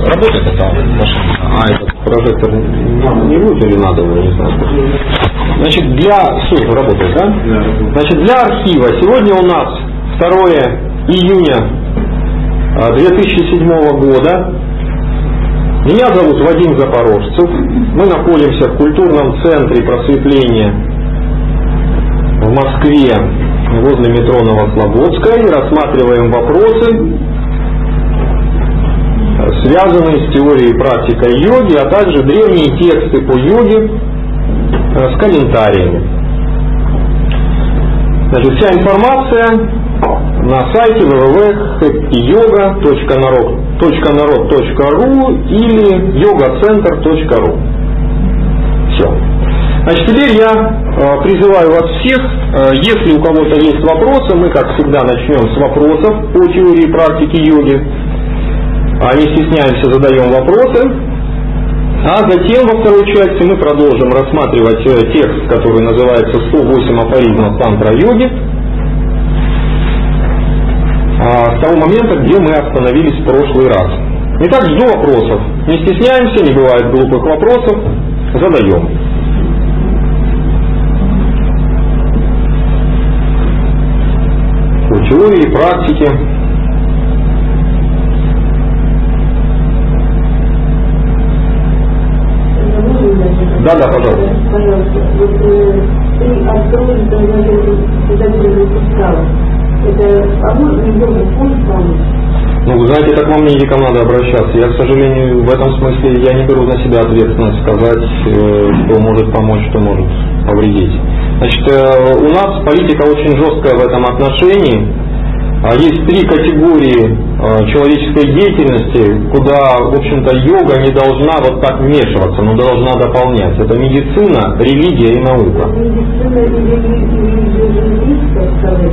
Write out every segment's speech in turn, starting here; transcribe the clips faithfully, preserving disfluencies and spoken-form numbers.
Работает это машина? А, этот прожектор не будет или надо его, не знаю. Значит, для... Все, работает, да? Значит, для архива сегодня у нас второе июня две тысячи седьмого года. Меня зовут Вадим Запорожцев. Мы находимся в культурном центре просветления в Москве возле метро Новослободская и рассматриваем вопросы, связанные с теорией и практикой йоги, а также древние тексты по йоге с комментариями. Значит, вся информация на сайте дабл ю дабл ю дабл ю точка хэппи йога точка народ точка ру или йога-центр точка ру. Все. Значит, теперь я э, призываю вас всех, э, если у кого-то есть вопросы, мы, как всегда, начнем с вопросов по теории и практике йоги. А не стесняемся, задаем вопросы. А затем во второй части мы продолжим рассматривать э, текст, который называется сто восемь афоризмов тантра-йоги. С того момента, где мы остановились в прошлый раз. Итак, жду вопросов. Не стесняемся, не бывает глупых вопросов. Задаем. По теории и практике. Да, да, пожалуйста. Пожалуйста, вот ты откроешь изобилие. Это поможет, не может помочь? Ну, вы знаете, как вам медикам надо обращаться. Я, к сожалению, в этом смысле я не беру на себя ответственность сказать, что может помочь, что может повредить. Значит, у нас политика очень жесткая в этом отношении. Есть три категории человеческой деятельности, куда, в общем-то, йога не должна вот так вмешиваться, но должна дополнять. Это медицина, религия и наука. Медицина и религия, так сказать,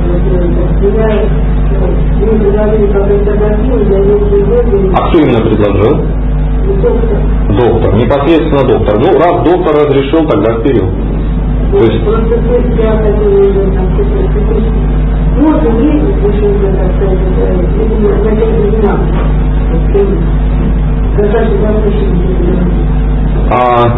я не предложили, как это говорил, А кто именно предложил? Доктор. Доктор, непосредственно доктор. Ну, раз доктор разрешил, тогда вперед. То есть... Просто я хотела там можно ездить, очень, так сказать, видимо, на тех динамиках. Какая-то запущенная. А,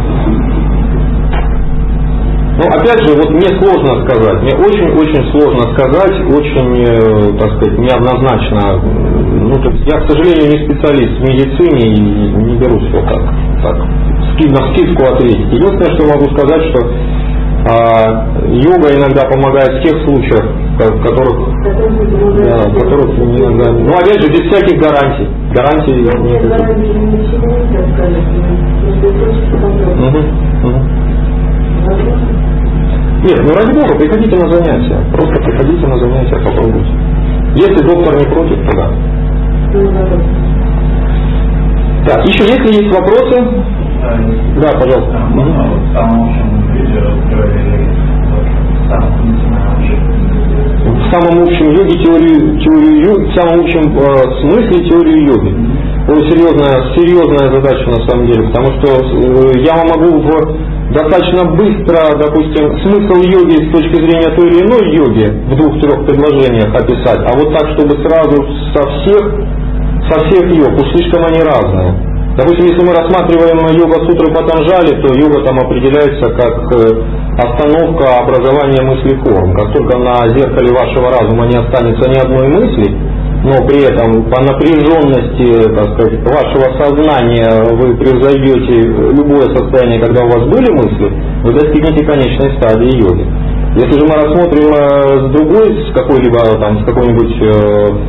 ну, опять же, вот мне сложно сказать, мне очень-очень сложно сказать, очень, так сказать, неоднозначно. Ну, то есть я, к сожалению, не специалист в медицине и не берусь вот так, так на скидку ответить. Единственное, что могу сказать, что а, йога иногда помогает в тех случаях, в которых, да, в которых иногда, ну, опять же, без всяких гарантий. Гарантий нет. Угу, угу. Нет, ну ради бога, приходите на занятия. Просто приходите на занятия, попробуйте. Если доктор не против, то да. Так, еще если есть вопросы? Да, пожалуйста. В самом общем йоге теорию, теорию йоги, в самом общем э, смысле теорию йоги. Ой, серьезная, серьезная задача на самом деле, потому что э, я вам могу в, достаточно быстро, допустим, смысл йоги с точки зрения той или иной йоги в двух-трех предложениях описать, а вот так, чтобы сразу со всех, со всех йог, уж слишком они разные. Допустим, если мы рассматриваем йога-сутры Патанджали, то йога там определяется как остановка образования мыслеформ. Как только на зеркале вашего разума не останется ни одной мысли, но при этом по напряженности, так сказать, вашего сознания вы превзойдете любое состояние, когда у вас были мысли, вы достигнете конечной стадии йоги. Если же мы рассмотрим с другой, с какой-либо там, с какой-нибудь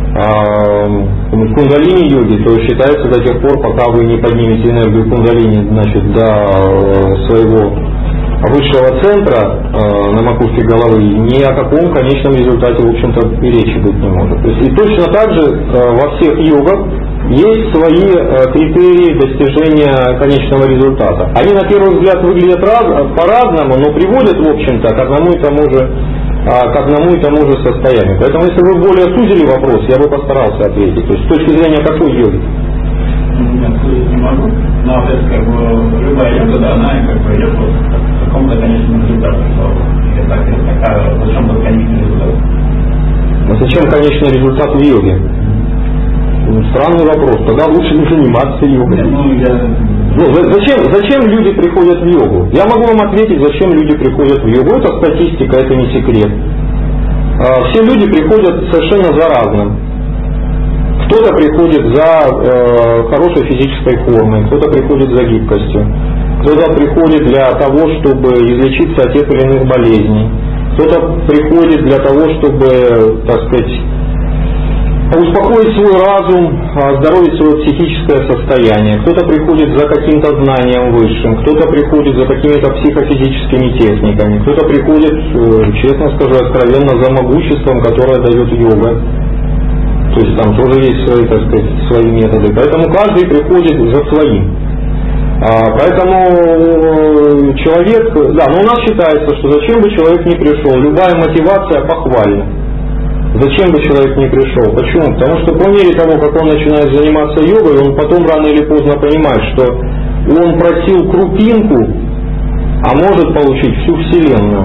в кундалини йоги, то считается до тех пор, пока вы не поднимете энергию кундалини, значит, до своего высшего центра э, на макушке головы, ни о каком конечном результате, в общем-то, и речи быть не может. То есть, и точно так же э, во всех йогах есть свои э, критерии достижения конечного результата. Они на первый взгляд выглядят раз, по-разному, но приводят, в общем-то, к одному и тому же к одному и тому же состоянию. Поэтому, если вы более сузили вопрос, я бы постарался ответить. То есть, с точки зрения какой йоги? Нет, не могу. Но, опять, как бы, любая йога, да, она как бы идет к какому-то конечному результату. Что, так, такая, зачем был конечный результат? А зачем конечный результат в йоге? странный вопрос. Тогда лучше не заниматься йогой. Ну, я... Ну, зачем, зачем люди приходят в йогу? Я могу вам ответить, зачем люди приходят в йогу. Это статистика, это не секрет. Все люди приходят совершенно за разным. Кто-то приходит за э, хорошей физической формой, кто-то приходит за гибкостью, кто-то приходит для того, чтобы излечиться от тех или иных болезней, кто-то приходит для того, чтобы, так сказать, успокоить свой разум, оздоровить свое психическое состояние, кто-то приходит за каким-то знанием высшим, кто-то приходит за какими-то психофизическими техниками, кто-то приходит, честно скажу, откровенно за могуществом, которое дает йога. То есть там тоже есть свои, так сказать, свои методы. Поэтому каждый приходит за своим. А, поэтому человек, да, но у нас считается, что зачем бы человек не пришел, любая мотивация похвальна. Зачем бы человек не пришел? Почему? Потому что по мере того, как он начинает заниматься йогой, он потом рано или поздно понимает, что он просил крупинку, а может получить всю Вселенную.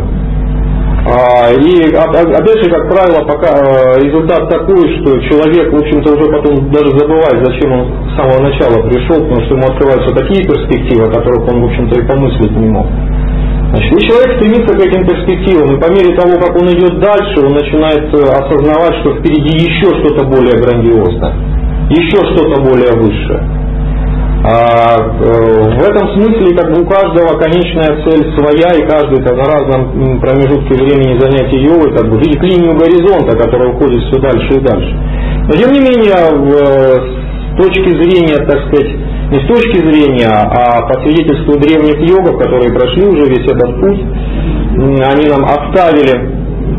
И опять же, как правило, пока результат такой, что человек, в общем-то, уже потом даже забывает, зачем он с самого начала пришел, потому что ему открываются такие перспективы, о которых он, в общем-то, и помыслить не мог. Значит, и человек стремится к этим перспективам, и по мере того, как он идет дальше, он начинает осознавать, что впереди еще что-то более грандиозное, еще что-то более высшее. А, э, в этом смысле как бы у каждого конечная цель своя, и каждый на разном промежутке времени занятий йогой как бы видит линию горизонта, которая уходит все дальше и дальше. Но тем не менее, в, с точки зрения, так сказать, не с точки зрения, а по свидетельству древних йогов, которые прошли уже весь этот путь, они нам оставили,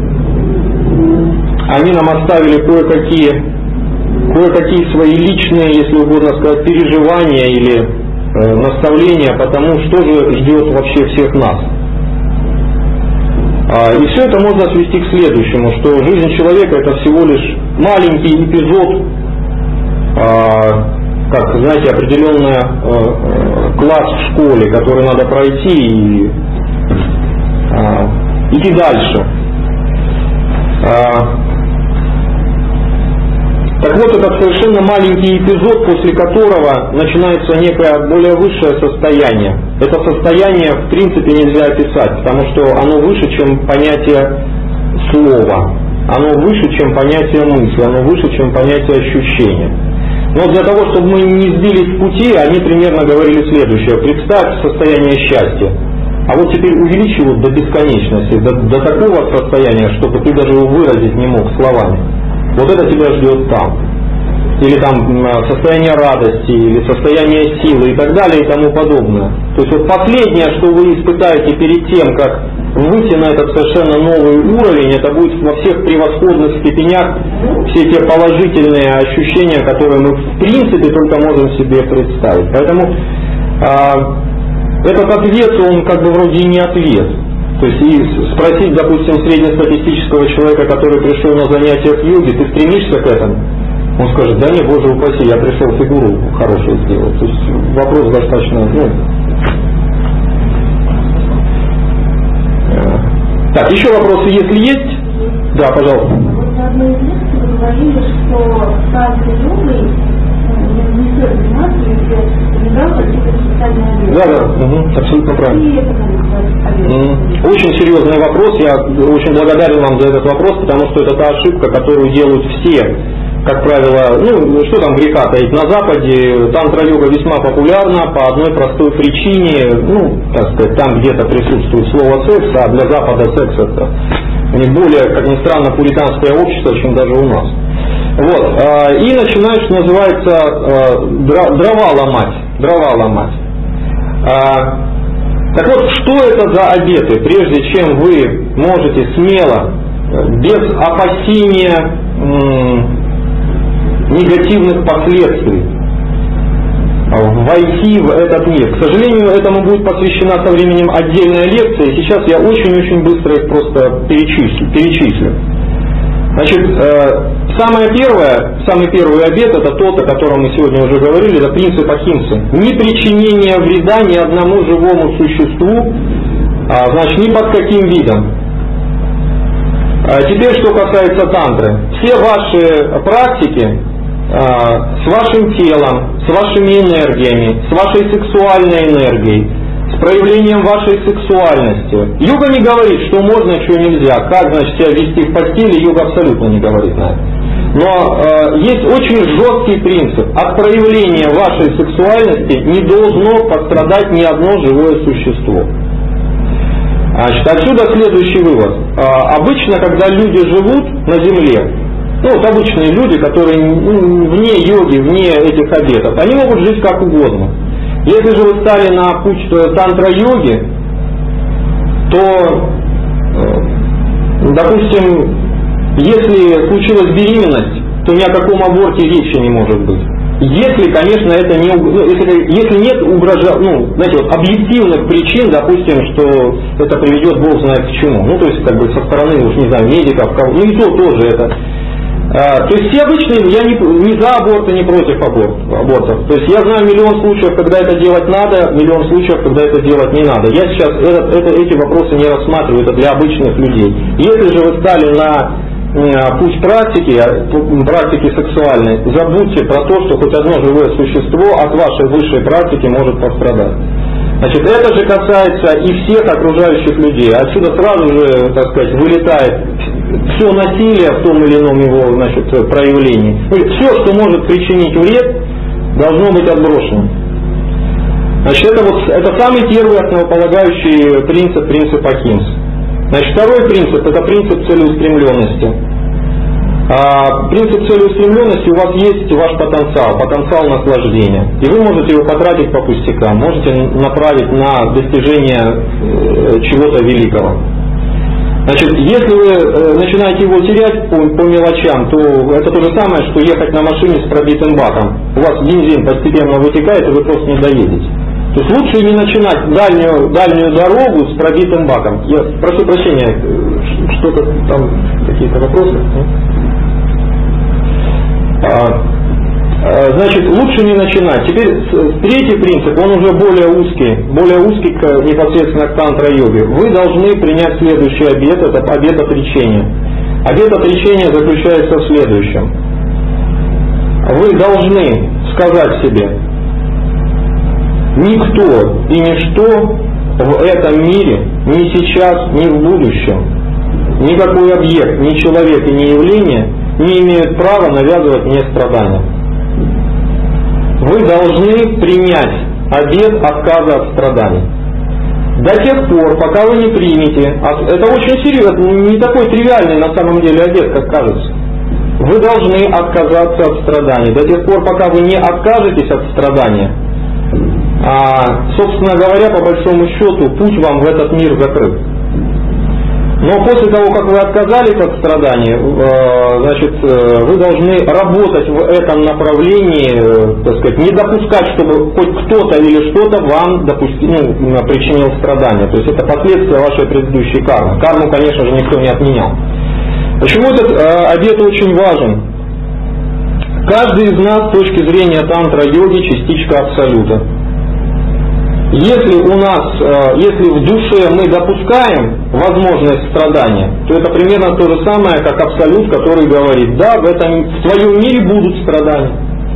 они нам оставили кое-какие кое-какие свои личные, если угодно сказать, переживания или э, наставления по тому, что же ждет вообще всех нас. А, и все это можно свести к следующему, что жизнь человека это всего лишь маленький эпизод, а, как, знаете, определенный э, класс в школе, который надо пройти и а, идти дальше. А, Так вот, этот совершенно маленький эпизод, после которого начинается некое более высшее состояние. Это состояние в принципе нельзя описать, потому что оно выше, чем понятие слова, оно выше, чем понятие мысли, оно выше, чем понятие ощущения. Но для того, чтобы мы не сбились с пути, они примерно говорили следующее. Представь состояние счастья, а вот теперь увеличь его до бесконечности, до, до такого состояния, чтобы ты даже его выразить не мог словами. Вот это тебя ждет там. Или там состояние радости, или состояние силы и так далее и тому подобное. То есть вот последнее, что вы испытаете перед тем, как выйти на этот совершенно новый уровень, это будет во всех превосходных степенях все те положительные ощущения, которые мы в принципе только можем себе представить. Поэтому а, этот ответ, он как бы вроде и не ответ. То есть и спросить, допустим, среднестатистического человека, который пришел на занятия к йоге, ты стремишься к этому? Он скажет, да нет, боже упаси, я пришел фигуру хорошую сделать. То есть вопрос достаточно, ну... Так, еще вопросы, если есть? Да, пожалуйста. Вот на одной из лекций вы говорили, что танцы-йогой не стоит заниматься, если ребенок какие-то специальные объекты. Да, да, угу, абсолютно правильно. Mm. Очень серьезный вопрос, я очень благодарен вам за этот вопрос, потому что это та ошибка, которую делают все. Как правило, ну что там греха таить, на Западе тантра-йога весьма популярна по одной простой причине, ну, так сказать, там где-то присутствует слово секс, а для Запада секс это не более, как ни странно, пуританское общество, чем даже у нас. Вот, и начинаешь, что называется, дрова ломать, дрова ломать. Так вот, что это за обеты, прежде чем вы можете смело, без опасения м- негативных последствий, войти в этот мир? К сожалению, этому будет посвящена со временем отдельная лекция, и сейчас я очень-очень быстро их просто перечислю. перечислю. Значит, э, самое первое, самый первый обет, это тот, о котором мы сегодня уже говорили, это принцип Ахимсы. Ни причинения вреда ни одному живому существу, а, значит, ни под каким видом. А теперь, что касается тантры. Все ваши практики, с вашим телом, с вашими энергиями, с вашей сексуальной энергией, с проявлением вашей сексуальности. Йога не говорит, что можно, что нельзя. Как, значит, себя вести в постели, йога абсолютно не говорит на это. Но э, есть очень жесткий принцип. От проявления вашей сексуальности не должно пострадать ни одно живое существо. Значит, отсюда следующий вывод. Э, обычно, когда люди живут на Земле, ну вот обычные люди, которые ну, вне йоги, вне этих обетов, они могут жить как угодно. Если же вы стали на путь тантра-йоги, то, допустим, если случилась беременность, то ни о каком аборте речи не может быть. Если, конечно, это не, ну, если, если нет угрожа, ну, знаете, вот объективных причин, допустим, что это приведет Бог знает к чему. Ну, то есть, как бы со стороны, уж не знаю, медиков, кого, ну и то тоже это. А, то есть все обычные, я не, не за аборты, не против аборт, абортов. То есть я знаю миллион случаев, когда это делать надо, миллион случаев, когда это делать не надо. Я сейчас это, это, эти вопросы не рассматриваю, это для обычных людей. Если же вы стали на э, путь практики, практики сексуальной, забудьте про то, что хоть одно живое существо от вашей высшей практики может пострадать. Значит, это же касается и всех окружающих людей. Отсюда сразу же, так сказать, вылетает все насилие в том или ином его, значит, проявлении. Все, что может причинить вред, должно быть отброшено. Значит, это, вот, это самый первый основополагающий принцип, принцип Ахимсы. Значит, второй принцип, это принцип целеустремленности. А, принцип целеустремленности, у вас есть ваш потенциал, потенциал наслаждения. И вы можете его потратить по пустякам, можете направить на достижение э, чего-то великого. Значит, если вы э, начинаете его терять по, по мелочам, то это то же самое, что ехать на машине с пробитым баком. У вас бензин постепенно вытекает, и вы просто не доедете. То есть лучше не начинать дальнюю, дальнюю дорогу с пробитым баком. Я прошу прощения, что-то там, какие-то вопросы? Значит, лучше не начинать. Теперь третий принцип, он уже более узкий, более узкий к, непосредственно к тантра-йоге. Вы должны принять следующий обет, это обет отречения. Обет отречения заключается в следующем. Вы должны сказать себе: никто и ничто в этом мире, ни сейчас, ни в будущем, никакой объект, ни человек и ни явление не имеют права навязывать мне страдания. Вы должны принять обет отказа от страданий. До тех пор, пока вы не примете, это очень серьезно, не такой тривиальный на самом деле обет, как кажется. Вы должны отказаться от страданий. До тех пор, пока вы не откажетесь от страдания, а, собственно говоря, по большому счету, путь вам в этот мир закрыт. Но после того, как вы отказались от страданий, значит, вы должны работать в этом направлении, так сказать, не допускать, чтобы хоть кто-то или что-то вам допусти, ну, причинил страдания. То есть это последствия вашей предыдущей кармы. Карму, конечно же, никто не отменял. Почему этот обет очень важен? Каждый из нас с точки зрения тантра-йоги частичка абсолюта. Если у нас, если в душе мы допускаем возможность страдания, то это примерно то же самое, как абсолют, который говорит: да, в этом, в твоем мире будут страдания.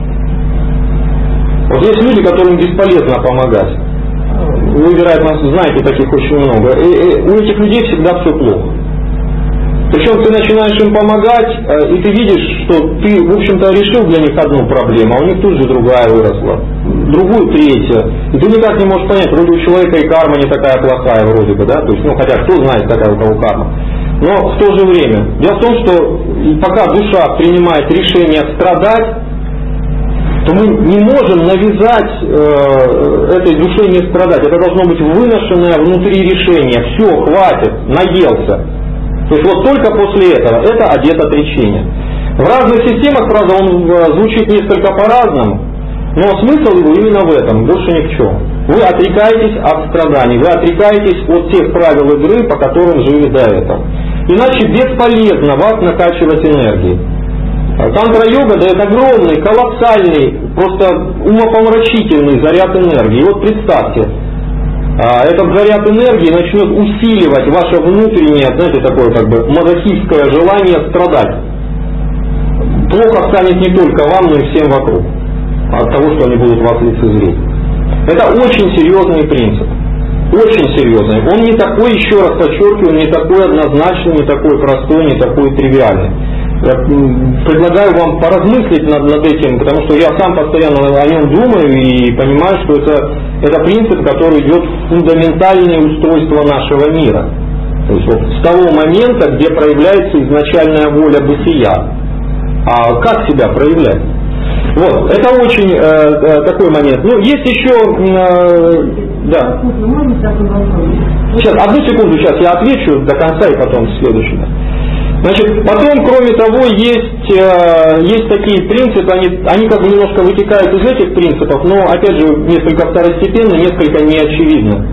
Вот есть люди, которым бесполезно помогать. Вы, вероятно, знаете таких очень много. И, и у этих людей всегда все плохо. Причем ты начинаешь им помогать, и ты видишь, что ты, в общем-то, решил для них одну проблему, а у них тут же другая выросла, другую, третью. И ты никак не можешь понять, вроде у человека и карма не такая плохая, вроде бы, да, то есть, ну, хотя кто знает, какая у кого карма. Но в то же время, дело в том, что пока душа принимает решение страдать, то мы не можем навязать э, этой душе не страдать. Это должно быть выношенное внутри решение. Все, хватит, наелся. То есть вот только после этого, это обет отречения. В разных системах, правда, он звучит несколько по-разному, но смысл его именно в этом, больше ни в чем. Вы отрекаетесь от страданий, вы отрекаетесь от тех правил игры, по которым жили до этого. Иначе бесполезно вас накачивать энергией. Тантра-йога дает огромный, колоссальный, просто умопомрачительный заряд энергии. И вот представьте, этот заряд энергии начнет усиливать ваше внутреннее, знаете, такое как бы мазохистское желание страдать. плохо станет не только вам, но и всем вокруг от того, что они будут вас лицезреть. Это очень серьезный принцип. Очень серьезный. Он не такой, еще раз подчеркиваю, не такой однозначный, не такой простой, не такой тривиальный. Я предлагаю вам поразмыслить над, над этим, потому что я сам постоянно о нем думаю и понимаю, что это, это принцип, который идет в фундаментальное устройство нашего мира. То есть вот с того момента, где проявляется изначальная воля бытия. А как себя проявлять? Вот, это очень э, э, такой момент. Ну, есть еще... Э, да. Сейчас, одну секунду, сейчас я отвечу до конца и потом следующий. Значит, потом, кроме того, есть, э, есть такие принципы, они, они как бы немножко вытекают из этих принципов, но, опять же, несколько второстепенно, несколько неочевидно.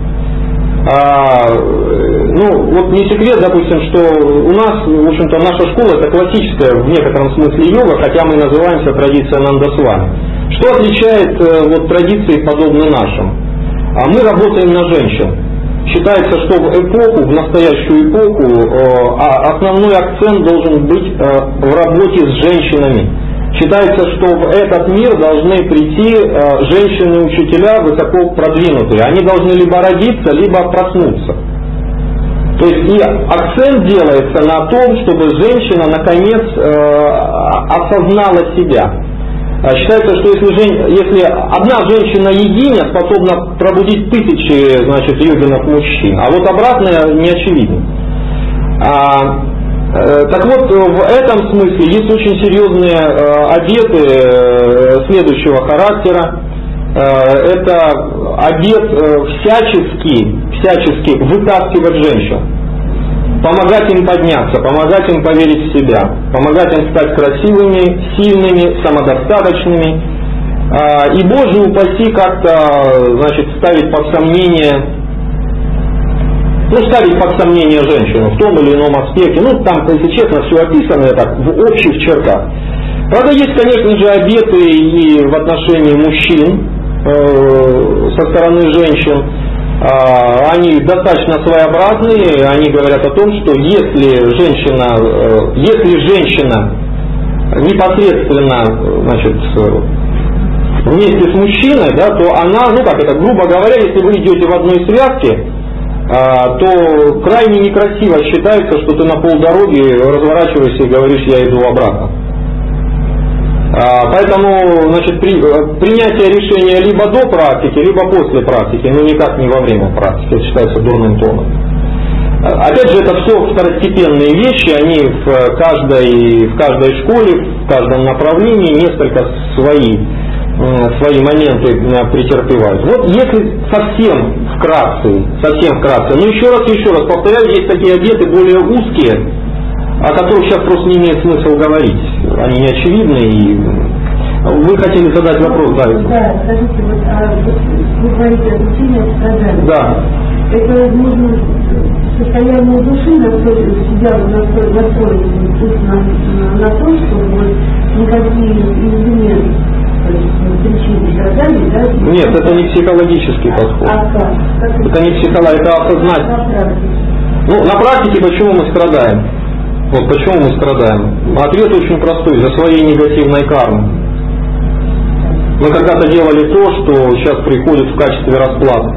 А, ну, вот не секрет, допустим, что у нас, в общем-то, наша школа это классическая в некотором смысле йога, хотя мы называемся традиция Нандасвами. Что отличает э, вот, традиции, подобные нашим? А мы работаем на женщин. Считается, что в эпоху, в настоящую эпоху, э, основной акцент должен быть э, в работе с женщинами. Считается, что в этот мир должны прийти э, женщины-учителя высоко продвинутые. Они должны либо родиться, либо проснуться. То есть и акцент делается на том, чтобы женщина наконец э, осознала себя. Считается, что если, жен... если одна женщина-единя способна пробудить тысячи, значит, йогинов мужчин, а вот обратное не очевидно. А, э, так вот, в этом смысле есть очень серьезные э, обеты э, следующего характера. Э, это обет э, всячески, всячески вытаскивать женщин. Помогать им подняться, помогать им поверить в себя, помогать им стать красивыми, сильными, самодостаточными. И, Боже упаси, как-то, значит, ставить под сомнение, ну, ставить под сомнение женщину в том или ином аспекте. Ну, там, если честно, все описано так, в общих чертах. Правда, есть, конечно же, обеты и в отношении мужчин э, со стороны женщин. Они достаточно своеобразные, они говорят о том, что если женщина, если женщина непосредственно, значит, вместе с мужчиной, да, то она, ну как это, грубо говоря, если вы идете в одной связке, то крайне некрасиво считается, что ты на полдороги разворачиваешься и говоришь: я иду обратно. Поэтому, значит, при, принятие решения либо до практики, либо после практики, но никак не во время практики, это считается дурным тоном. Опять же, это все второстепенные вещи, они в каждой, в каждой школе, в каждом направлении несколько свои, свои моменты претерпевают. Вот если совсем вкратце, совсем вкратце, но еще раз, еще раз повторяю, есть такие обеты более узкие, о которых сейчас просто не имеет смысла говорить. Они не очевидны. И вы хотели задать вопрос, да? Да, скажите, вот, а, вы говорите о лечении страданий. Да. Это нужно состояние души настроить себя, настроить, настроить на, на, на то, что вот никакие извне причины страданий, да? Нет, это не психологический подход. А как? Как это не психология, это осознать. На ну, на практике почему мы страдаем? Вот почему мы страдаем? Ответ очень простой: за своей негативной кармой. Мы когда-то делали то, что сейчас приходит в качестве расплаты.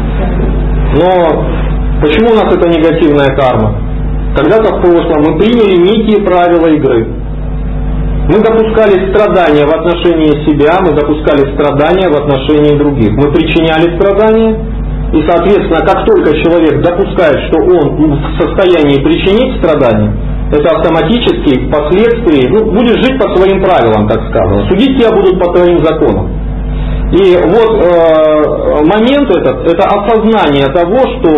Но почему у нас это негативная карма? Когда-то в прошлом мы приняли некие правила игры. Мы допускали страдания в отношении себя, мы допускали страдания в отношении других. Мы причиняли страдания, и, соответственно, как только человек допускает, что он в состоянии причинить страдания, это автоматически впоследствии, ну, будешь жить по своим правилам, так сказано. Судить тебя будут по твоим законам. И вот э, момент этот, это осознание того, что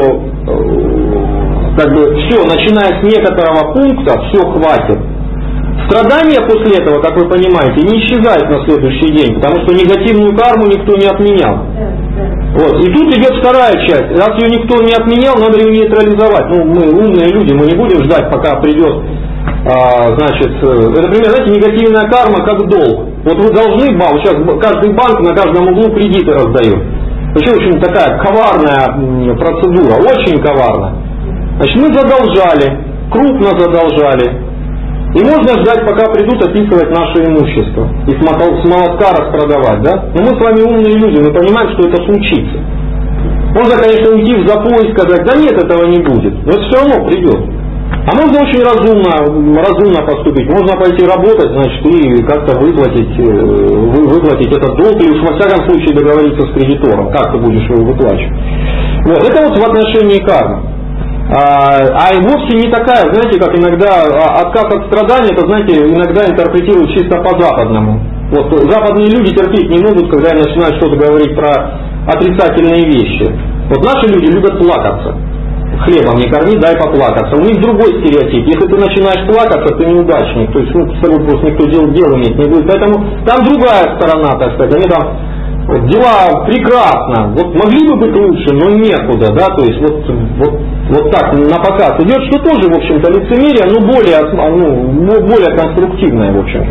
э, как бы все, начиная с некоторого пункта, все хватит. Страдания после этого, как вы понимаете, не исчезают на следующий день, потому что негативную карму никто не отменял. Вот. И тут идет вторая часть. Раз ее никто не отменял, надо ее нейтрализовать. Ну, мы умные люди, мы не будем ждать, пока придет, а, значит, это, например, знаете, негативная карма как долг. Вот вы должны, вот сейчас каждый банк на каждом углу кредиты раздает. Вообще очень такая коварная процедура, очень коварная. Значит, мы задолжали, крупно задолжали. И можно ждать, пока придут описывать наше имущество и с молотка распродавать, да? Но мы с вами умные люди, мы понимаем, что это случится. Можно, конечно, уйти в запой и сказать, да нет, этого не будет, но это все равно придет. А можно очень разумно, разумно поступить, можно пойти работать, значит, и как-то выплатить, выплатить этот долг, или уж во всяком случае договориться с кредитором, как ты будешь его выплачивать. Вот, это вот в отношении кармы. А, а вовсе не такая, знаете, как иногда отказ от страданий, это, знаете, иногда интерпретируют чисто по-западному. Вот западные люди терпеть не могут, когда я начинаю что-то говорить про отрицательные вещи. Вот наши люди любят плакаться. Хлебом не корми, дай поплакаться. У них другой стереотип. Если ты начинаешь плакаться, ты неудачник. То есть ну, с тобой просто никто дел, дел иметь не будет. Поэтому там другая сторона, так сказать. Они там вот, дела прекрасно. Вот могли бы быть лучше, но некуда. Да? То есть вот, вот, вот так на показ идет, что тоже, в общем-то, лицемерие, но более, ну, более конструктивное, в общем.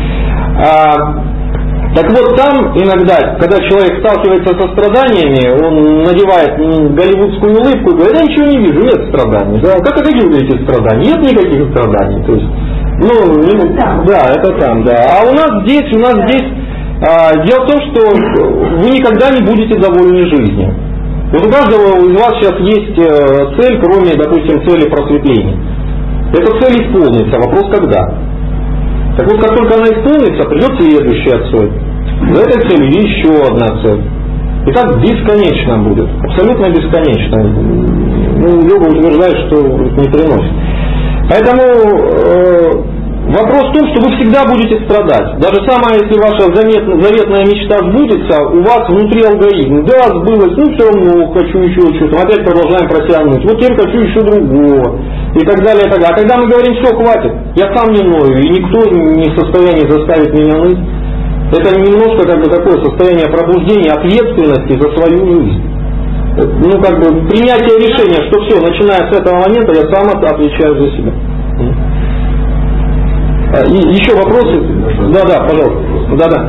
А, так вот там иногда, когда человек сталкивается со страданиями, он надевает голливудскую улыбку и говорит, я ничего не вижу, нет страданий. Да? Как это какие эти страдания? Нет никаких страданий. То есть, ну, ну, да, это там, да. А у нас здесь, у нас здесь а, дело в том, что вы никогда не будете довольны жизнью. Вот у каждого из вас сейчас есть цель, кроме, допустим, цели просветления. Эта цель исполнится, вопрос когда. Так вот, как только она исполнится, придет следующая цель. За этой целью еще одна цель. И так бесконечно будет. Абсолютно бесконечно. Ну, йога утверждает, что не приносит. Поэтому э, вопрос в том, что вы всегда будете страдать. Даже самая, если ваша заветная, заветная мечта сбудется, у вас внутри алгоритм. Да, сбылось, ну все равно хочу еще что-то. Опять продолжаем протянуть. Вот теперь хочу еще другого. И так далее, и так далее. А когда мы говорим, все, хватит, я сам не ною, и никто не в состоянии заставить меня ныть, это немножко как бы такое состояние пробуждения ответственности за свою жизнь. Ну, как бы принятие решения, что все, начиная с этого момента, я сам отвечаю за себя. И еще вопросы? Да, да, пожалуйста. Да, да.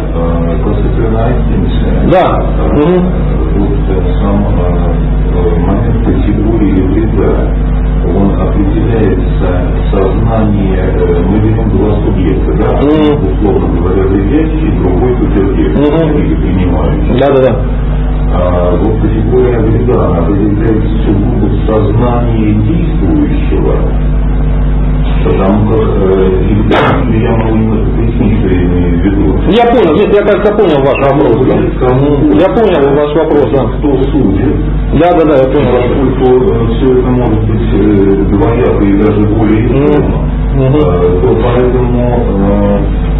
Да. Угу. Вот сам момент категории вреда, он определяется сознание, мы берем два субъекта, да, mm. условно говоря, вредящий, другой потерпевший, mm-hmm. или принимающий. Да, да, да. А, вот категория вреда, она определяется сугубо в сознании действующего, потому как, э, я могу немножко пояснить, что я имею в виду. Я понял, нет, я, кажется, понял ваш вопрос. Да. Я понял ваш вопрос, да. Кто судит? Да, да, да, я понял. Поскольку все это может быть двояко и даже более исконно, mm-hmm. то поэтому э,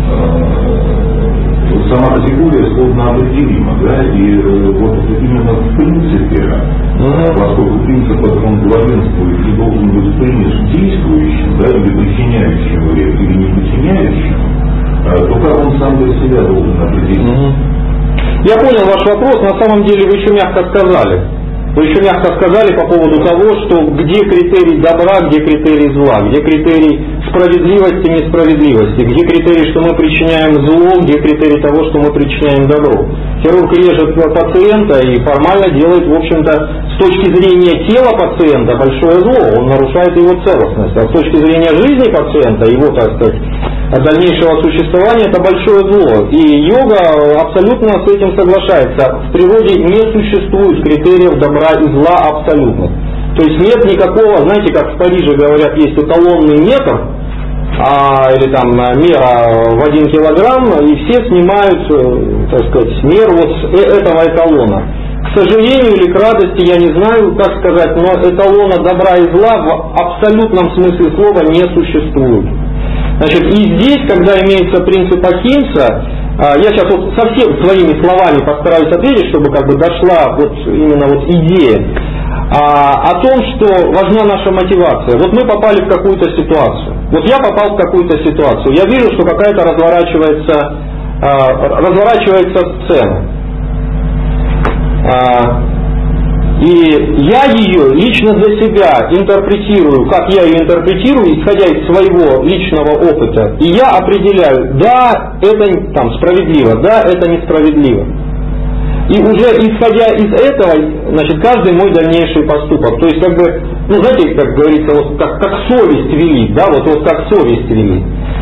э, сама категория сложно определима, да, и э, вот именно в принципе, mm-hmm. поскольку принцип он главенствует и должен быть принят действующим, да, или причиняющим вред, или не причиняющим, э, то как он сам для себя должен определить? Mm-hmm. Я понял ваш вопрос, на самом деле вы еще мягко сказали. Вы еще мягко сказали по поводу того, что где критерий добра, где критерий зла, где критерий справедливости, несправедливости, где критерий, что мы причиняем зло, где критерий того, что мы причиняем добро. Хирург режет пациента и формально делает, в общем-то, с точки зрения тела пациента большое зло, он нарушает его целостность. А с точки зрения жизни пациента, его, так сказать, дальнейшего существования, это большое зло. И йога абсолютно с этим соглашается. В природе не существует критериев добра и зла абсолютно. То есть нет никакого, знаете, как в Париже говорят, есть эталонный метр, а, или там мера в один килограмм, и все снимают, так сказать, меру вот с этого эталона. К сожалению или к радости, я не знаю, как сказать, но эталона добра и зла в абсолютном смысле слова не существует. Значит, и здесь, когда имеется принцип Кейнса, я сейчас вот совсем своими словами постараюсь ответить, чтобы как бы дошла вот именно вот идея а, о том, что важна наша мотивация. Вот мы попали в какую-то ситуацию. Вот я попал в какую-то ситуацию. Я вижу, что какая-то разворачивается, а, разворачивается сцена. А, и я ее лично для себя интерпретирую, как я ее интерпретирую, исходя из своего личного опыта. И я определяю, да, это там справедливо, да, это несправедливо. И уже исходя из этого, значит, каждый мой дальнейший поступок. То есть, как бы, ну, знаете, как говорится, вот как, как совесть велит, да, вот, вот как совесть велит.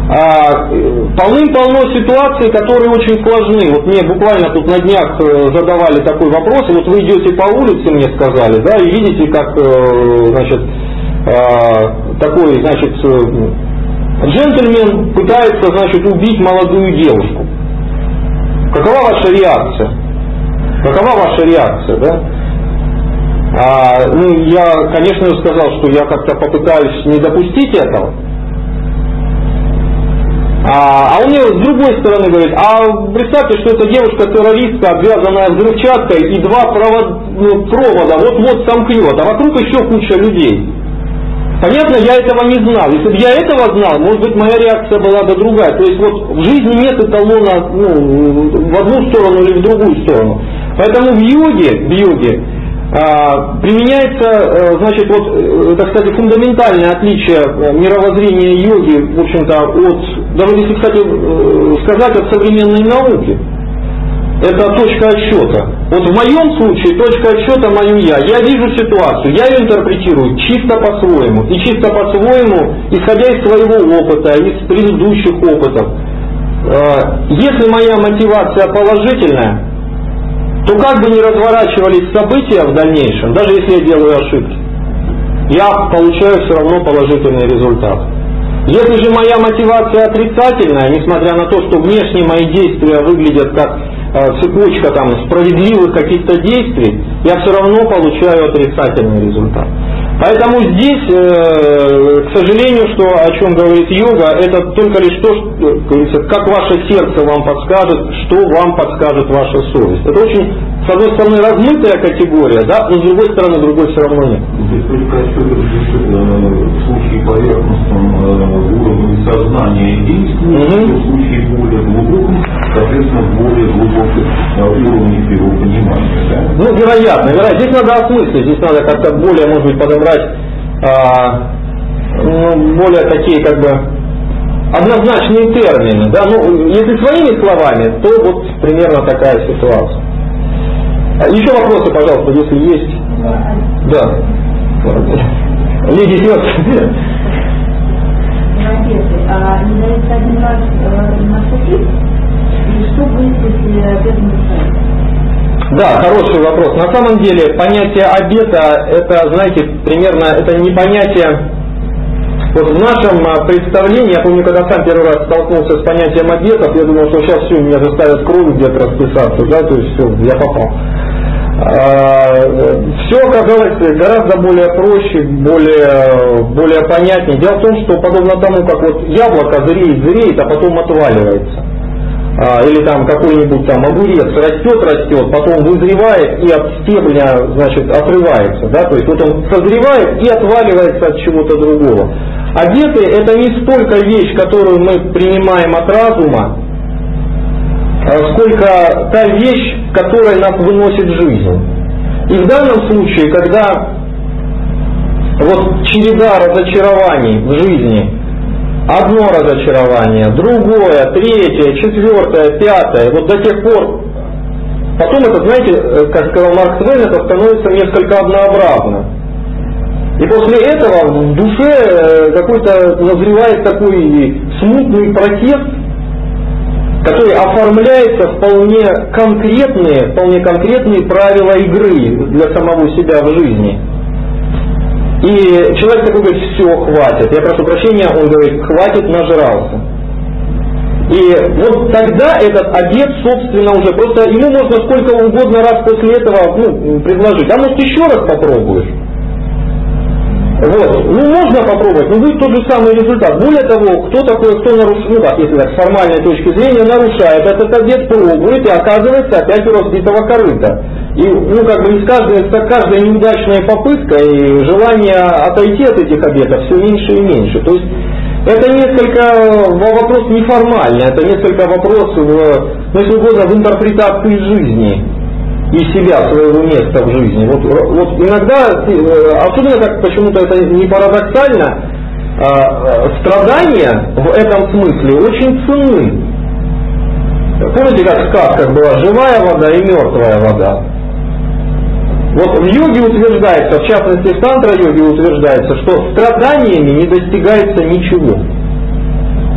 А, полным-полно ситуаций, которые очень сложны. Вот мне буквально тут на днях задавали такой вопрос, вот вы идете по улице, мне сказали, да, и видите, как, значит, такой, значит, джентльмен пытается, значит, убить молодую девушку. Какова ваша реакция? Какова ваша реакция, да? А, ну, я, конечно, сказал, что я как-то попытаюсь не допустить этого. А, а он мне с другой стороны говорит, а представьте, что эта девушка-террористка, обвязанная взрывчаткой, и два провод, ну, провода вот-вот сомкнет, а вокруг еще куча людей. Понятно, я этого не знал. Если бы я этого знал, может быть, моя реакция была бы другая. То есть вот в жизни нет эталона, ну, в одну сторону или в другую сторону. Поэтому в йоге, в йоге а, применяется, а, значит, вот, так сказать, фундаментальное отличие мировоззрения йоги, в общем-то, от, даже если, кстати, сказать, от современной науки. Это точка отсчета. Вот в моем случае точка отсчета мою я. Я вижу ситуацию, я ее интерпретирую чисто по-своему. И чисто по-своему, исходя из своего опыта, из предыдущих опытов. Если моя мотивация положительная, то как бы ни разворачивались события в дальнейшем, даже если я делаю ошибки, я получаю все равно положительный результат. Если же моя мотивация отрицательная, несмотря на то, что внешние мои действия выглядят как э, цепочка там, справедливых каких-то действий, я все равно получаю отрицательный результат. Поэтому здесь, э, к сожалению, что, о чем говорит йога, это только лишь то, что, говорится, как ваше сердце вам подскажет, что вам подскажет ваша совесть. Это очень, с одной стороны, размытая категория, да, но с другой стороны, другой все равно нет. Здесь только в случае поверхностном уровне сознания и действия, угу. В случае более глубоком, соответственно, более глубоком уровне его понимания. Да? Ну, вероятно, вероятно. Здесь надо осмыслить, здесь надо как-то более, может быть, подобрать а, ну, более такие, как бы, однозначные термины. Да? Ну, если своими словами, то вот примерно такая ситуация. Еще вопросы, пожалуйста, если есть. Да. Леди Фёд. А не дается один раз наступить? И что будет, если обед нарушается? Да, хороший вопрос. На самом деле понятие обета, это, знаете, примерно, это не понятие, вот в нашем представлении, я помню, когда сам первый раз столкнулся с понятием обетов, я думал, что сейчас все, меня заставят кровью где-то расписаться, да, то есть все, я попал. Все оказалось гораздо более проще, более, более понятнее. Дело в том, что подобно тому, как вот яблоко зреет, зреет, а потом отваливается. Или там какой-нибудь там огурец растет, растет, потом вызревает и от стебля, значит, отрывается. Да? То есть вот он созревает и отваливается от чего-то другого. Обеты — это не столько вещь, которую мы принимаем от разума, сколько та вещь, которая нас выносит жизнь. И в данном случае, когда вот череда разочарований в жизни, одно разочарование, другое, третье, четвертое, пятое, вот до тех пор, потом это, знаете, как сказал Марк Твен, это становится несколько однообразно. И после этого в душе какой-то назревает такой смутный протест, который оформляется вполне конкретные, вполне конкретные правила игры для самого себя в жизни. И человек такой говорит: все, хватит. Я прошу прощения, он говорит: хватит, нажрался. И вот тогда этот обет, собственно, уже просто ему можно сколько угодно раз после этого, ну, предложить. А может, еще раз попробуешь? Вот. Ну, можно попробовать, но будет тот же самый результат. Более того, кто такой, кто нарушает, ну так, если так, с формальной точки зрения, нарушает этот обет, пробует и оказывается опять у разбитого корыта. И, ну, как бы, с каждой, с каждой неудачной попыткой желание отойти от этих обетов все меньше и меньше. То есть, это несколько вопрос неформальный, это несколько вопрос, в, ну, если угодно, в интерпретации жизни и себя, своего места в жизни. Вот, вот иногда, особенно как почему-то это не парадоксально, страдания в этом смысле очень ценны. Помните, как в сказках была живая вода и мертвая вода? Вот в йоге утверждается, в частности в тантра-йоге утверждается, что страданиями не достигается ничего.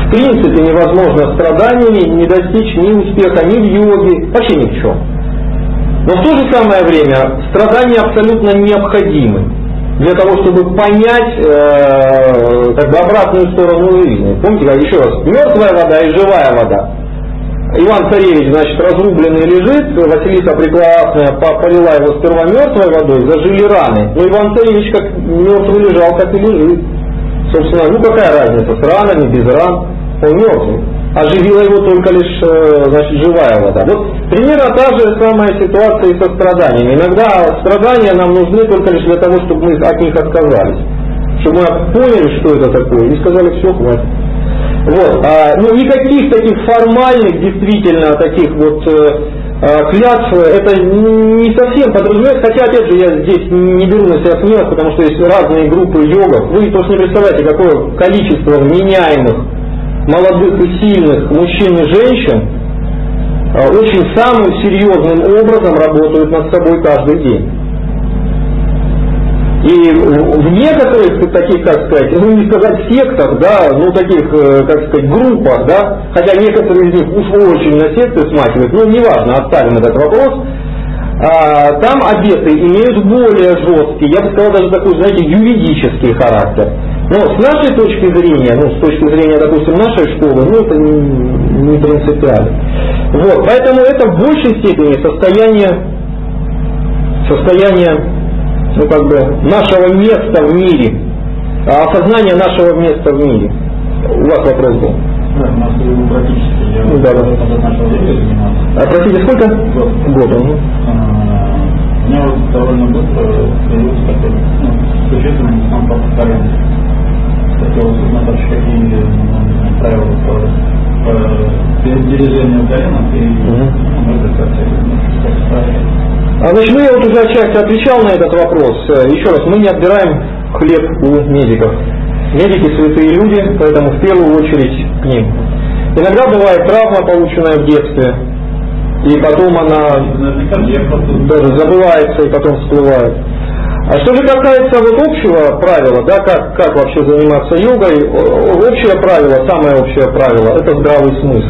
в принципе невозможно страданиями не достичь ни успеха, ни в йоге, вообще ни в чем. Но в то же самое время страдания абсолютно необходимы для того, чтобы понять э, как бы обратную сторону жизни. Помните, как еще раз, мертвая вода и живая вода. Иван Царевич, значит, разрубленный лежит, Василиса Прекрасная полила его сперва мертвой водой, зажили раны. Но Иван Царевич как мертвый лежал, так и лежит. Собственно, ну какая разница, с ранами, без ран, он мертвый. Оживила его только лишь, значит, живая вода. Вот примерно та же самая ситуация и со страданиями. Иногда страдания нам нужны только лишь для того, чтобы мы от них отказались. Чтобы мы поняли, что это такое, и сказали, все, хватит. Вот. А, ну, никаких таких формальных, действительно, таких вот э, клятв, это не совсем подразумевается, хотя, опять же, я здесь не беру на себя смелость, потому что есть разные группы йогов. Вы просто не представляете, какое количество вменяемых, молодых и сильных мужчин и женщин э, очень самым серьезным образом работают над собой каждый день. И в некоторых таких, как сказать, ну не сказать сектах, да, ну таких, как сказать, группах, да, хотя некоторые из них уж очень на секты смахивают, но неважно, оставим этот вопрос, а, там обеты имеют более жесткий, я бы сказал, даже такой, знаете, юридический характер. Но с нашей точки зрения, ну с точки зрения, допустим, нашей школы, ну это не, не принципиально. Вот, поэтому это в большей степени состояние, состояние ну, как бы, нашего места в мире, осознание нашего места в мире. У вас вопрос был? Да, у нас практически, я ну, да, да. начал заниматься. А простите, сколько? Год. Год, угу. А, у меня вот довольно быстро появился такой, ну, существенный сам повторение. Хотелось узнать вообще, какие правила по, по передвижению коленок и, угу. ну, это как-то, А, значит, ну я вот уже отчасти отвечал на этот вопрос. Еще раз, мы не отбираем хлеб у медиков. Медики святые люди, поэтому в первую очередь к ним. Иногда бывает травма, полученная в детстве, и потом она даже забывается и потом всплывает. А что же касается вот общего правила, да, как, как вообще заниматься йогой, общее правило, самое общее правило, это здравый смысл.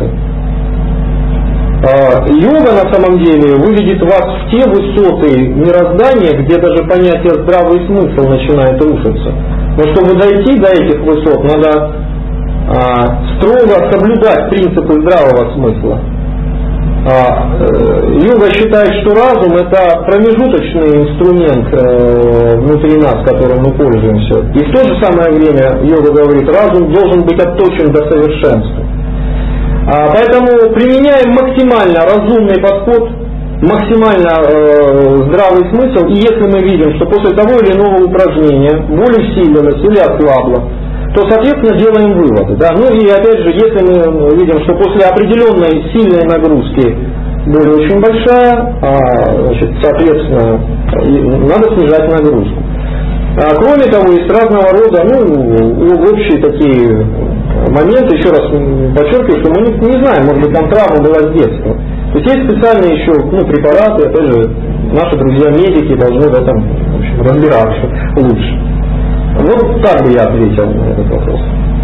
Йога на самом деле выведет вас в те высоты мироздания, где даже понятие здравый смысл начинает рушиться. Но чтобы дойти до этих высот, надо а, строго соблюдать принципы здравого смысла. А, э, йога считает, что разум это промежуточный инструмент э, внутри нас, которым мы пользуемся. И в то же самое время йога говорит, разум должен быть отточен до совершенства. Поэтому применяем максимально разумный подход, максимально э, здравый смысл, и если мы видим, что после того или иного упражнения боль усилилась или ослабла, то, соответственно, делаем выводы. Да? Ну и опять же, если мы видим, что после определенной сильной нагрузки боль очень большая, а, значит, соответственно, надо снижать нагрузку. А, кроме того, есть разного рода, ну, общие такие моменты, еще раз подчеркиваю, что мы не, не знаем, может быть, там травма была с детства. То есть есть специальные еще ну, препараты, опять же, наши друзья-медики должны в этом в общем, разбираться лучше. Вот так бы я ответил на этот вопрос.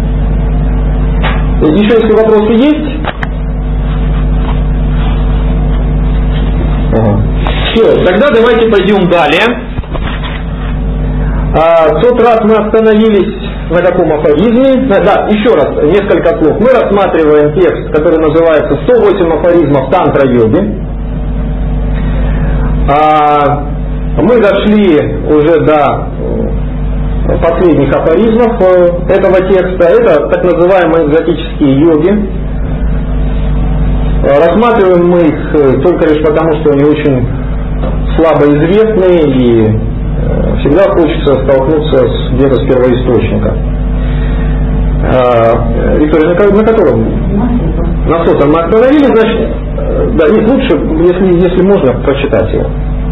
Еще если вопросы есть? Ага. Все, тогда давайте пойдем далее. А, в тот раз мы остановились на каком афоризме? Да, еще раз, несколько слов. Мы рассматриваем текст, который называется сто восемь афоризмов тантра-йоги. А, мы дошли уже до последних афоризмов этого текста. Это так называемые экзотические йоги. Рассматриваем мы их только лишь потому, что они очень слабо известны и всегда хочется столкнуться с, где-то с первоисточника. А, Виктория, на, на котором? На сотом мы остановились, значит, да, нет, лучше, если, если можно, прочитать его.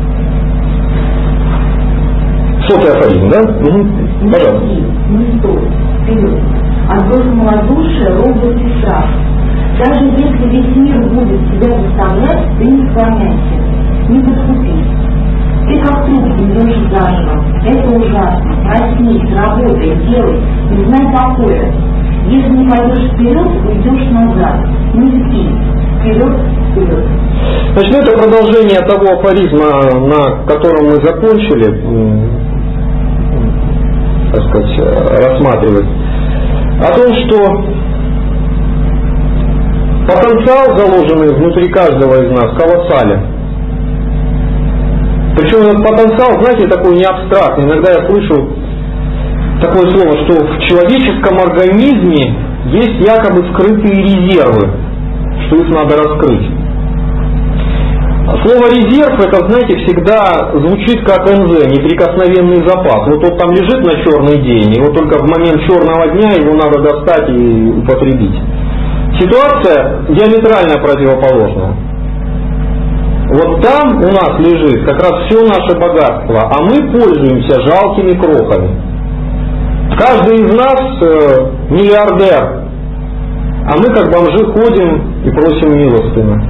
Сотый афоризм, да? Угу. Пожалуйста. Отбрось малодушие, робость и страх. Даже если весь мир будет тебя заставлять, ты не склоняйся, не подступись. Ты как труп идешь заживо. Это ужасно. Проснись, работай, делай, не знай покоя. Если не пойдешь вперед, уйдешь назад. Не спи. Вперед, вперед. Значит, это продолжение того афоризма, на котором мы закончили, так сказать, рассматривать. О том, что потенциал, заложенный внутри каждого из нас, колоссален. Причем этот потенциал, знаете, такой не абстрактный. Иногда я слышу такое слово, что в человеческом организме есть якобы скрытые резервы, что их надо раскрыть. Слово резерв, это, знаете, всегда звучит как эн зэ, неприкосновенный запас. Вот он там лежит на черный день, и вот только в момент черного дня его надо достать и употребить. Ситуация диаметрально противоположная. Вот там у нас лежит как раз все наше богатство, а мы пользуемся жалкими крохами. Каждый из нас э, миллиардер, а мы как бомжи ходим и просим милостыню.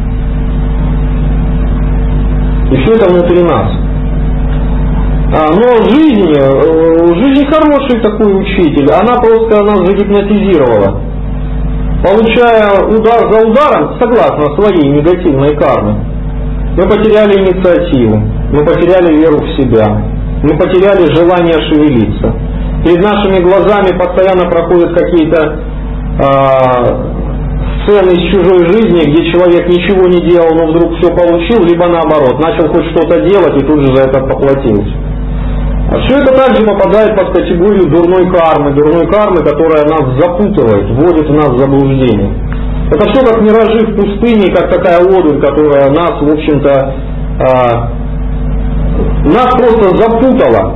И все это внутри нас. А, но жизнь, э, жизнь хороший такой учитель, она просто нас загипнотизировала. Получая удар за ударом, согласно своей негативной карме, мы потеряли инициативу, мы потеряли веру в себя, мы потеряли желание шевелиться. Перед нашими глазами постоянно проходят какие-то э, сцены из чужой жизни, где человек ничего не делал, но вдруг все получил, либо наоборот, начал хоть что-то делать и тут же за это поплатился. А все это также попадает под категорию дурной кармы, дурной кармы, которая нас запутывает, вводит в нас в заблуждение. Это все как миражи в пустыне, как такая одурь, которая нас, в общем-то, э, нас просто запутала.